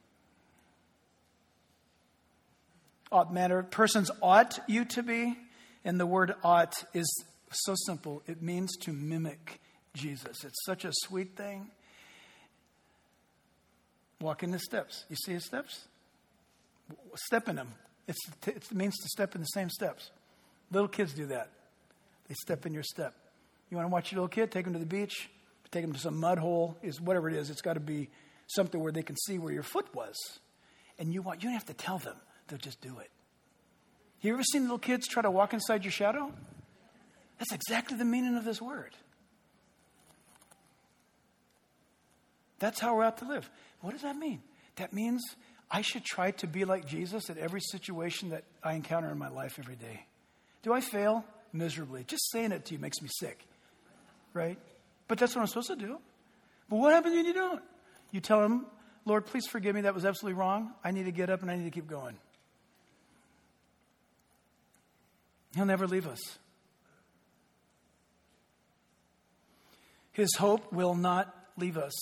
Ought manner, persons ought you to be. And the word ought is so simple. It means to mimic Jesus. It's such a sweet thing. Walk in the steps. You see his steps? Step in them. It's, it means to step in the same steps. Little kids do that. They step in your step. You want to watch your little kid? Take him to the beach. take them to some mud hole, is whatever it is. It's got to be something where they can see where your foot was. And you want, you don't have to tell them. They'll just do it. You ever seen little kids try to walk inside your shadow? That's exactly the meaning of this word. That's how we're out to live. What does that mean? That means I should try to be like Jesus at every situation that I encounter in my life every day. Do I fail? Miserably. Just saying it to you makes me sick. Right? But that's what I'm supposed to do. But what happens when you don't? You tell him, Lord, please forgive me. That was absolutely wrong. I need to get up and I need to keep going. He'll never leave us. His hope will not leave us.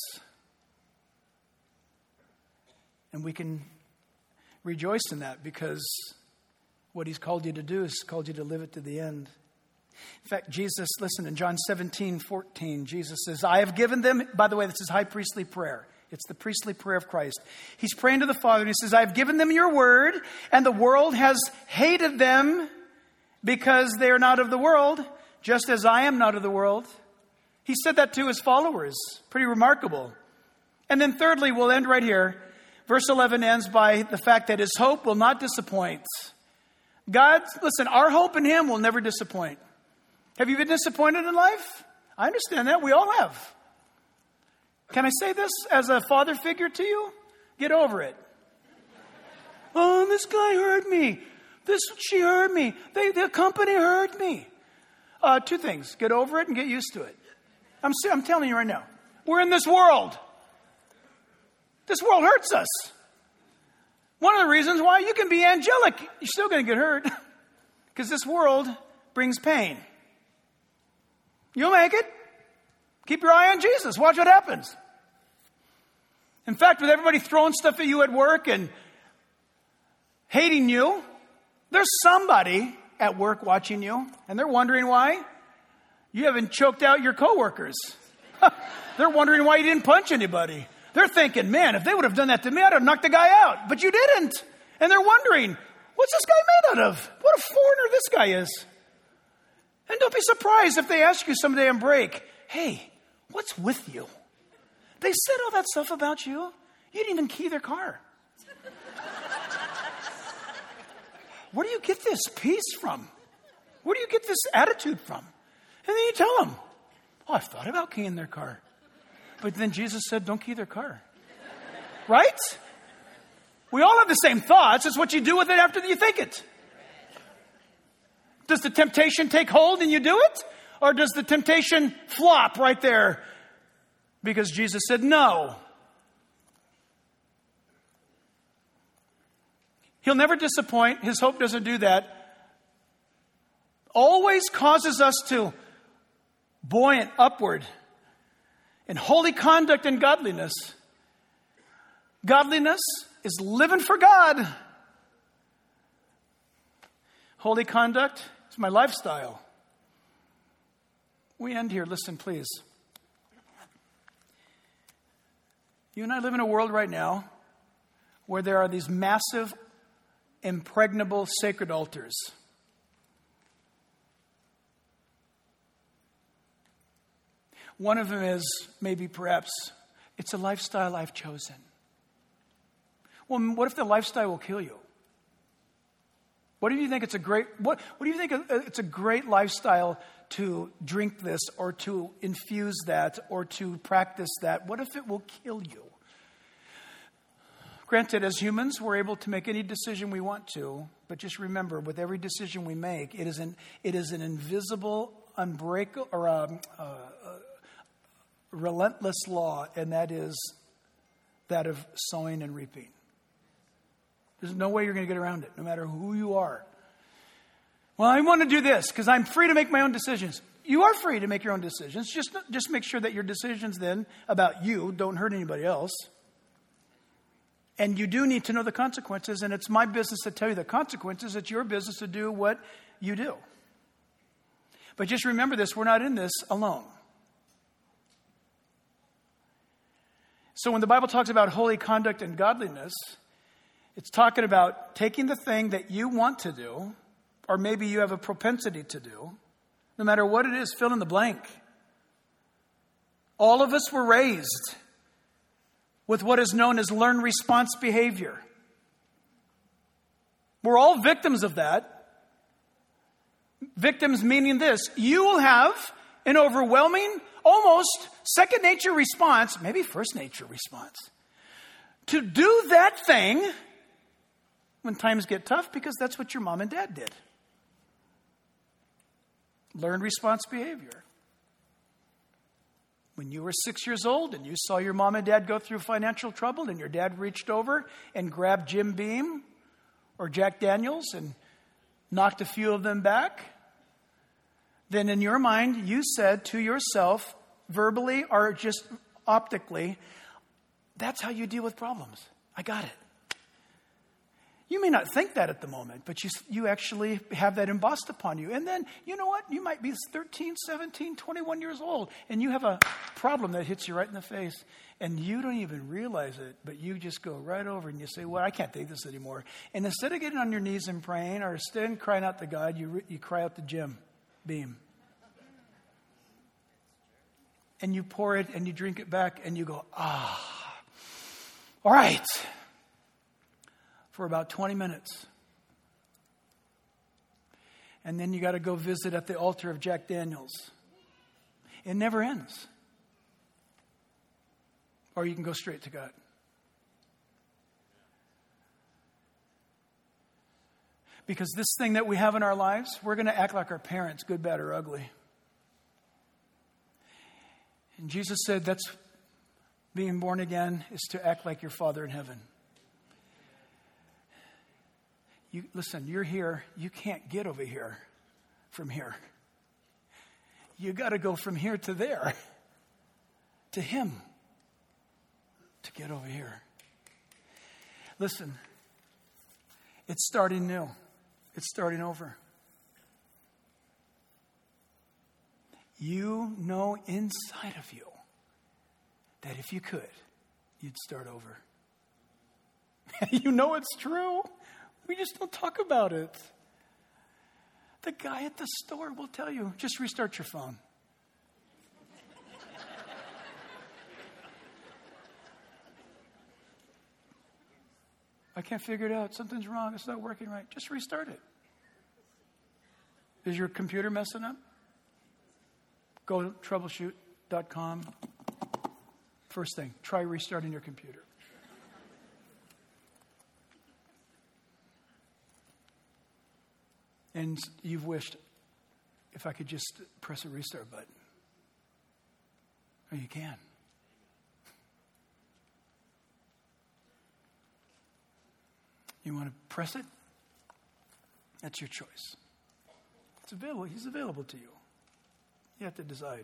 And we can rejoice in that because what he's called you to do is called you to live it to the end. In fact, Jesus, listen, in John seventeen fourteen, Jesus says, I have given them, by the way, this is high priestly prayer. It's the priestly prayer of Christ. He's praying to the Father and he says, I have given them your word and the world has hated them because they are not of the world, just as I am not of the world. He said that to his followers. Pretty remarkable. And then thirdly, we'll end right here. Verse eleven ends by the fact that his hope will not disappoint. God, listen, our hope in him will never disappoint. Have you been disappointed in life? I understand that. We all have. Can I say this as a father figure to you? Get over it. Oh, this guy heard me. This, she heard me. They, the company heard me. Uh, two things. Get over it and get used to it. I'm, I'm telling you right now. We're in this world. This world hurts us. One of the reasons why you can be angelic, you're still going to get hurt. Because this world brings pain. You'll make it. Keep your eye on Jesus. Watch what happens. In fact, with everybody throwing stuff at you at work and hating you, there's somebody at work watching you, and they're wondering why you haven't choked out your coworkers. They're wondering why you didn't punch anybody. They're thinking, man, if they would have done that to me, I'd have knocked the guy out. But you didn't. And they're wondering, what's this guy made out of? What a foreigner this guy is. And don't be surprised if they ask you someday on break, hey, what's with you? They said all that stuff about you. You didn't even key their car. Where do you get this peace from? Where do you get this attitude from? And then you tell them, oh, I've thought about keying their car. But then Jesus said, don't key their car. Right? We all have the same thoughts. It's what you do with it after you think it. Does the temptation take hold and you do it? Or does the temptation flop right there? Because Jesus said no. He'll never disappoint. His hope doesn't do that. Always causes us to buoyant upward in holy conduct and godliness. Godliness is living for God. Holy conduct is my lifestyle. We end here. Listen, please. You and I live in a world right now where there are these massive, impregnable sacred altars. One of them is maybe perhaps, it's a lifestyle I've chosen. Well, what if the lifestyle will kill you? What if you think it's a great, what, what do you think it's a great lifestyle to drink this or to infuse that or to practice that? What if it will kill you? Granted, as humans, we're able to make any decision we want to, but just remember, with every decision we make, it is an, it is an invisible, unbreakable, or a, a, a relentless law, and that is that of sowing and reaping. There's no way you're going to get around it, no matter who you are. Well, I want to do this because I'm free to make my own decisions. You are free to make your own decisions. Just, just make sure that your decisions then about you don't hurt anybody else. And you do need to know the consequences, and it's my business to tell you the consequences. It's your business to do what you do. But just remember this, we're not in this alone. So when the Bible talks about holy conduct and godliness, it's talking about taking the thing that you want to do, or maybe you have a propensity to do, no matter what it is, fill in the blank. All of us were raised with what is known as learned response behavior. We're all victims of that. Victims meaning this: you will have an overwhelming, almost second nature response, maybe first nature response, to do that thing when times get tough, because that's what your mom and dad did. Learned response behavior. When you were six years old and you saw your mom and dad go through financial trouble and your dad reached over and grabbed Jim Beam or Jack Daniels and knocked a few of them back, then in your mind you said to yourself, verbally or just optically, that's how you deal with problems. I got it. You may not think that at the moment, but you you actually have that embossed upon you. And then, you know what? You might be thirteen, seventeen, twenty-one years old, and you have a problem that hits you right in the face, and you don't even realize it, but you just go right over and you say, well, I can't take this anymore. And instead of getting on your knees and praying, or instead of crying out to God, you you cry out to Jim Beam. And you pour it, and you drink it back, and you go, ah, all right. For about twenty minutes. And then you got to go visit at the altar of Jack Daniels. It never ends. Or you can go straight to God. Because this thing that we have in our lives, we're going to act like our parents, good, bad, or ugly. And Jesus said that's being born again, is to act like your Father in heaven. You, listen, you're here. You can't get over here from here. You got to go from here to there, to Him, to get over here. Listen, it's starting new. It's starting over. You know inside of you that if you could, you'd start over. You know it's true. We just don't talk about it. The guy at the store will tell you, just restart your phone. I can't figure it out. Something's wrong. It's not working right. Just restart it. Is your computer messing up? Go to troubleshoot dot com. First thing, try restarting your computer. And you've wished, if I could just press a restart button. Oh, you can. You want to press it? That's your choice. It's available. He's available to you. You have to decide.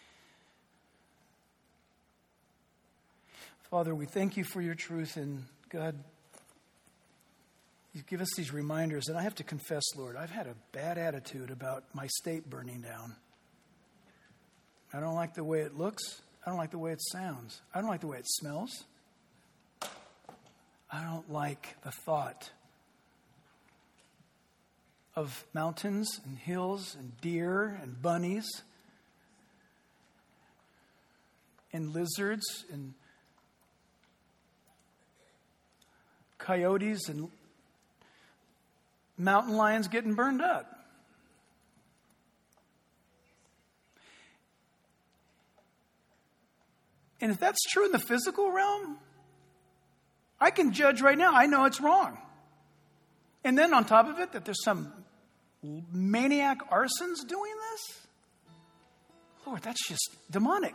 Father, we thank you for your truth, and God, you give us these reminders. And I have to confess, Lord, I've had a bad attitude about my state burning down. I don't like the way it looks. I don't like the way it sounds. I don't like the way it smells. I don't like the thought of mountains and hills and deer and bunnies and lizards and coyotes and mountain lions getting burned up. And if that's true in the physical realm, I can judge right now. I know it's wrong. And then on top of it, that there's some maniac arsons doing this? Lord, that's just demonic.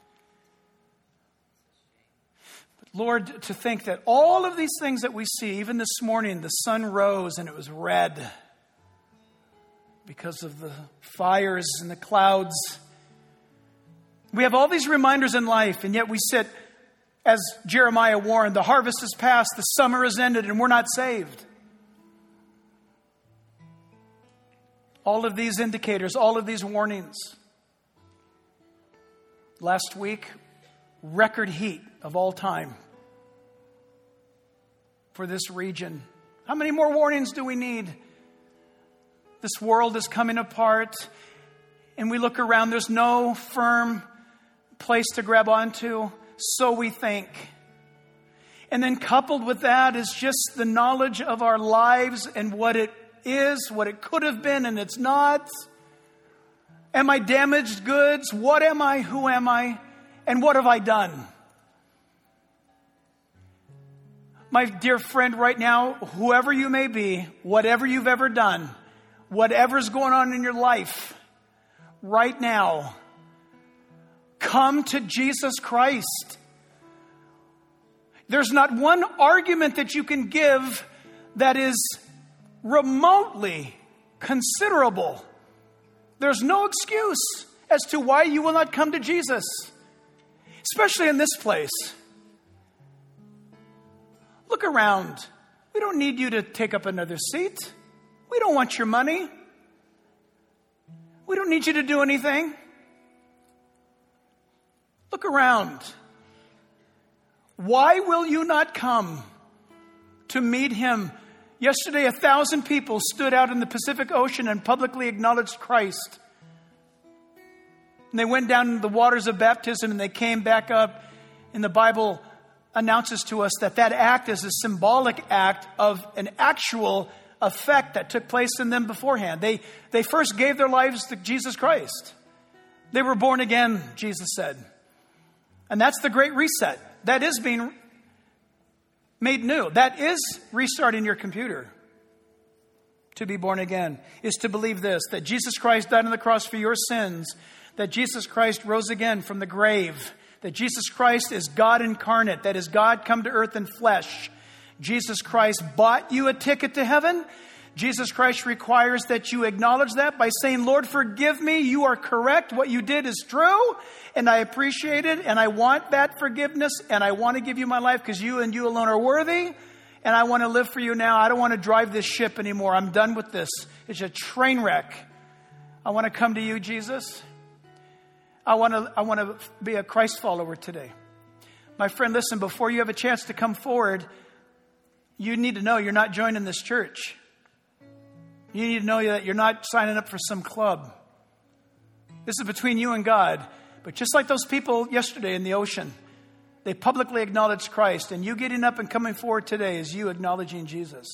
But Lord, to think that all of these things that we see, even this morning, the sun rose and it was red because of the fires and the clouds. We have all these reminders in life, and yet we sit, as Jeremiah warned, the harvest is past, the summer is ended, and we're not saved. All of these indicators, all of these warnings. Last week, record heat of all time for this region. How many more warnings do we need? This world is coming apart, and we look around, there's no firm place to grab onto, so we think. And then coupled with that is just the knowledge of our lives and what it is, what it could have been, and it's not. Am I damaged goods? What am I? Who am I? And what have I done? My dear friend, right now, whoever you may be, whatever you've ever done, whatever's going on in your life, right now, come to Jesus Christ. There's not one argument that you can give that is remotely considerable. There's no excuse as to why you will not come to Jesus, especially in this place. Look around. We don't need you to take up another seat. We don't want your money. We don't need you to do anything. Look around. Why will you not come to meet him? Yesterday, a thousand people stood out in the Pacific Ocean and publicly acknowledged Christ. And they went down into the waters of baptism and they came back up. And the Bible announces to us that that act is a symbolic act of an actual effect that took place in them beforehand. They, they first gave their lives to Jesus Christ. They were born again, Jesus said. And that's the great reset. That is being made new. That is restarting your computer. To be born again is to believe this, that Jesus Christ died on the cross for your sins, that Jesus Christ rose again from the grave, that Jesus Christ is God incarnate, that is God come to earth in flesh. Jesus Christ bought you a ticket to heaven. Jesus Christ requires that you acknowledge that by saying, Lord, forgive me. You are correct. What you did is true. And I appreciate it. And I want that forgiveness. And I want to give you my life because you and you alone are worthy. And I want to live for you now. I don't want to drive this ship anymore. I'm done with this. It's a train wreck. I want to come to you, Jesus. I want to, I want to be a Christ follower today. My friend, listen, before you have a chance to come forward, you need to know you're not joining this church. You need to know that you're not signing up for some club. This is between you and God. But just like those people yesterday in the ocean, they publicly acknowledged Christ. And you getting up and coming forward today is you acknowledging Jesus.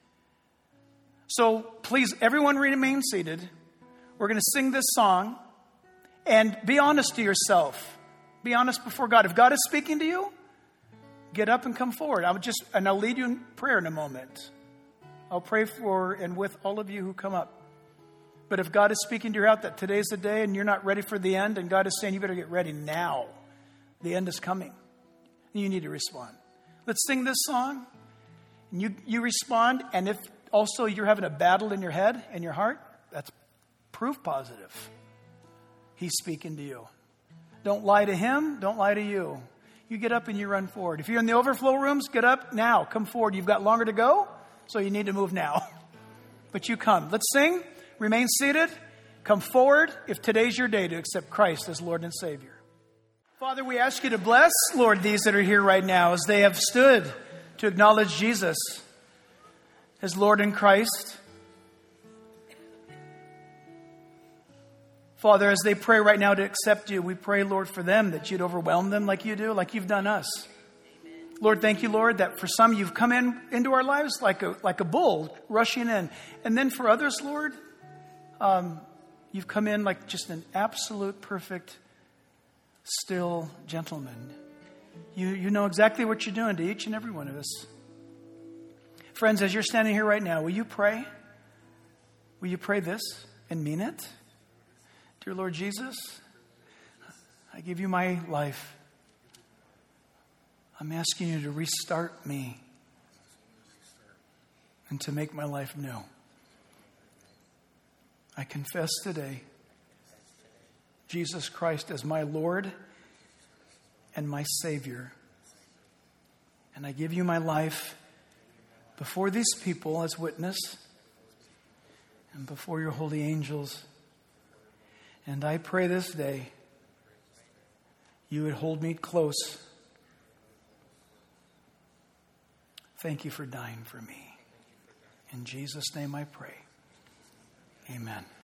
So please, everyone remain seated. We're going to sing this song. And be honest to yourself. Be honest before God. If God is speaking to you, get up and come forward. I would just, and I'll lead you in prayer in a moment. I'll pray for and with all of you who come up. But if God is speaking to your heart that today's the day and you're not ready for the end, and God is saying you better get ready now. The end is coming. You need to respond. Let's sing this song. And you, you respond. And if also you're having a battle in your head and your heart, that's proof positive. He's speaking to you. Don't lie to him. Don't lie to you. You get up and you run forward. If you're in the overflow rooms, get up now. Come forward. You've got longer to go, so you need to move now. But you come. Let's sing. Remain seated. Come forward if today's your day to accept Christ as Lord and Savior. Father, we ask you to bless, Lord, these that are here right now as they have stood to acknowledge Jesus as Lord and Christ. Father, as they pray right now to accept you, we pray, Lord, for them that you'd overwhelm them like you do, like you've done us. Amen. Lord, thank you, Lord, that for some you've come in into our lives like a like a bull rushing in. And then for others, Lord, um, you've come in like just an absolute, perfect, still gentleman. You, you know exactly what you're doing to each and every one of us. Friends, as you're standing here right now, will you pray? Will you pray this and mean it? Dear Lord Jesus, I give you my life. I'm asking you to restart me and to make my life new. I confess today Jesus Christ as my Lord and my Savior. And I give you my life before these people as witness and before your holy angels. And I pray this day you would hold me close. Thank you for dying for me. In Jesus' name I pray. Amen.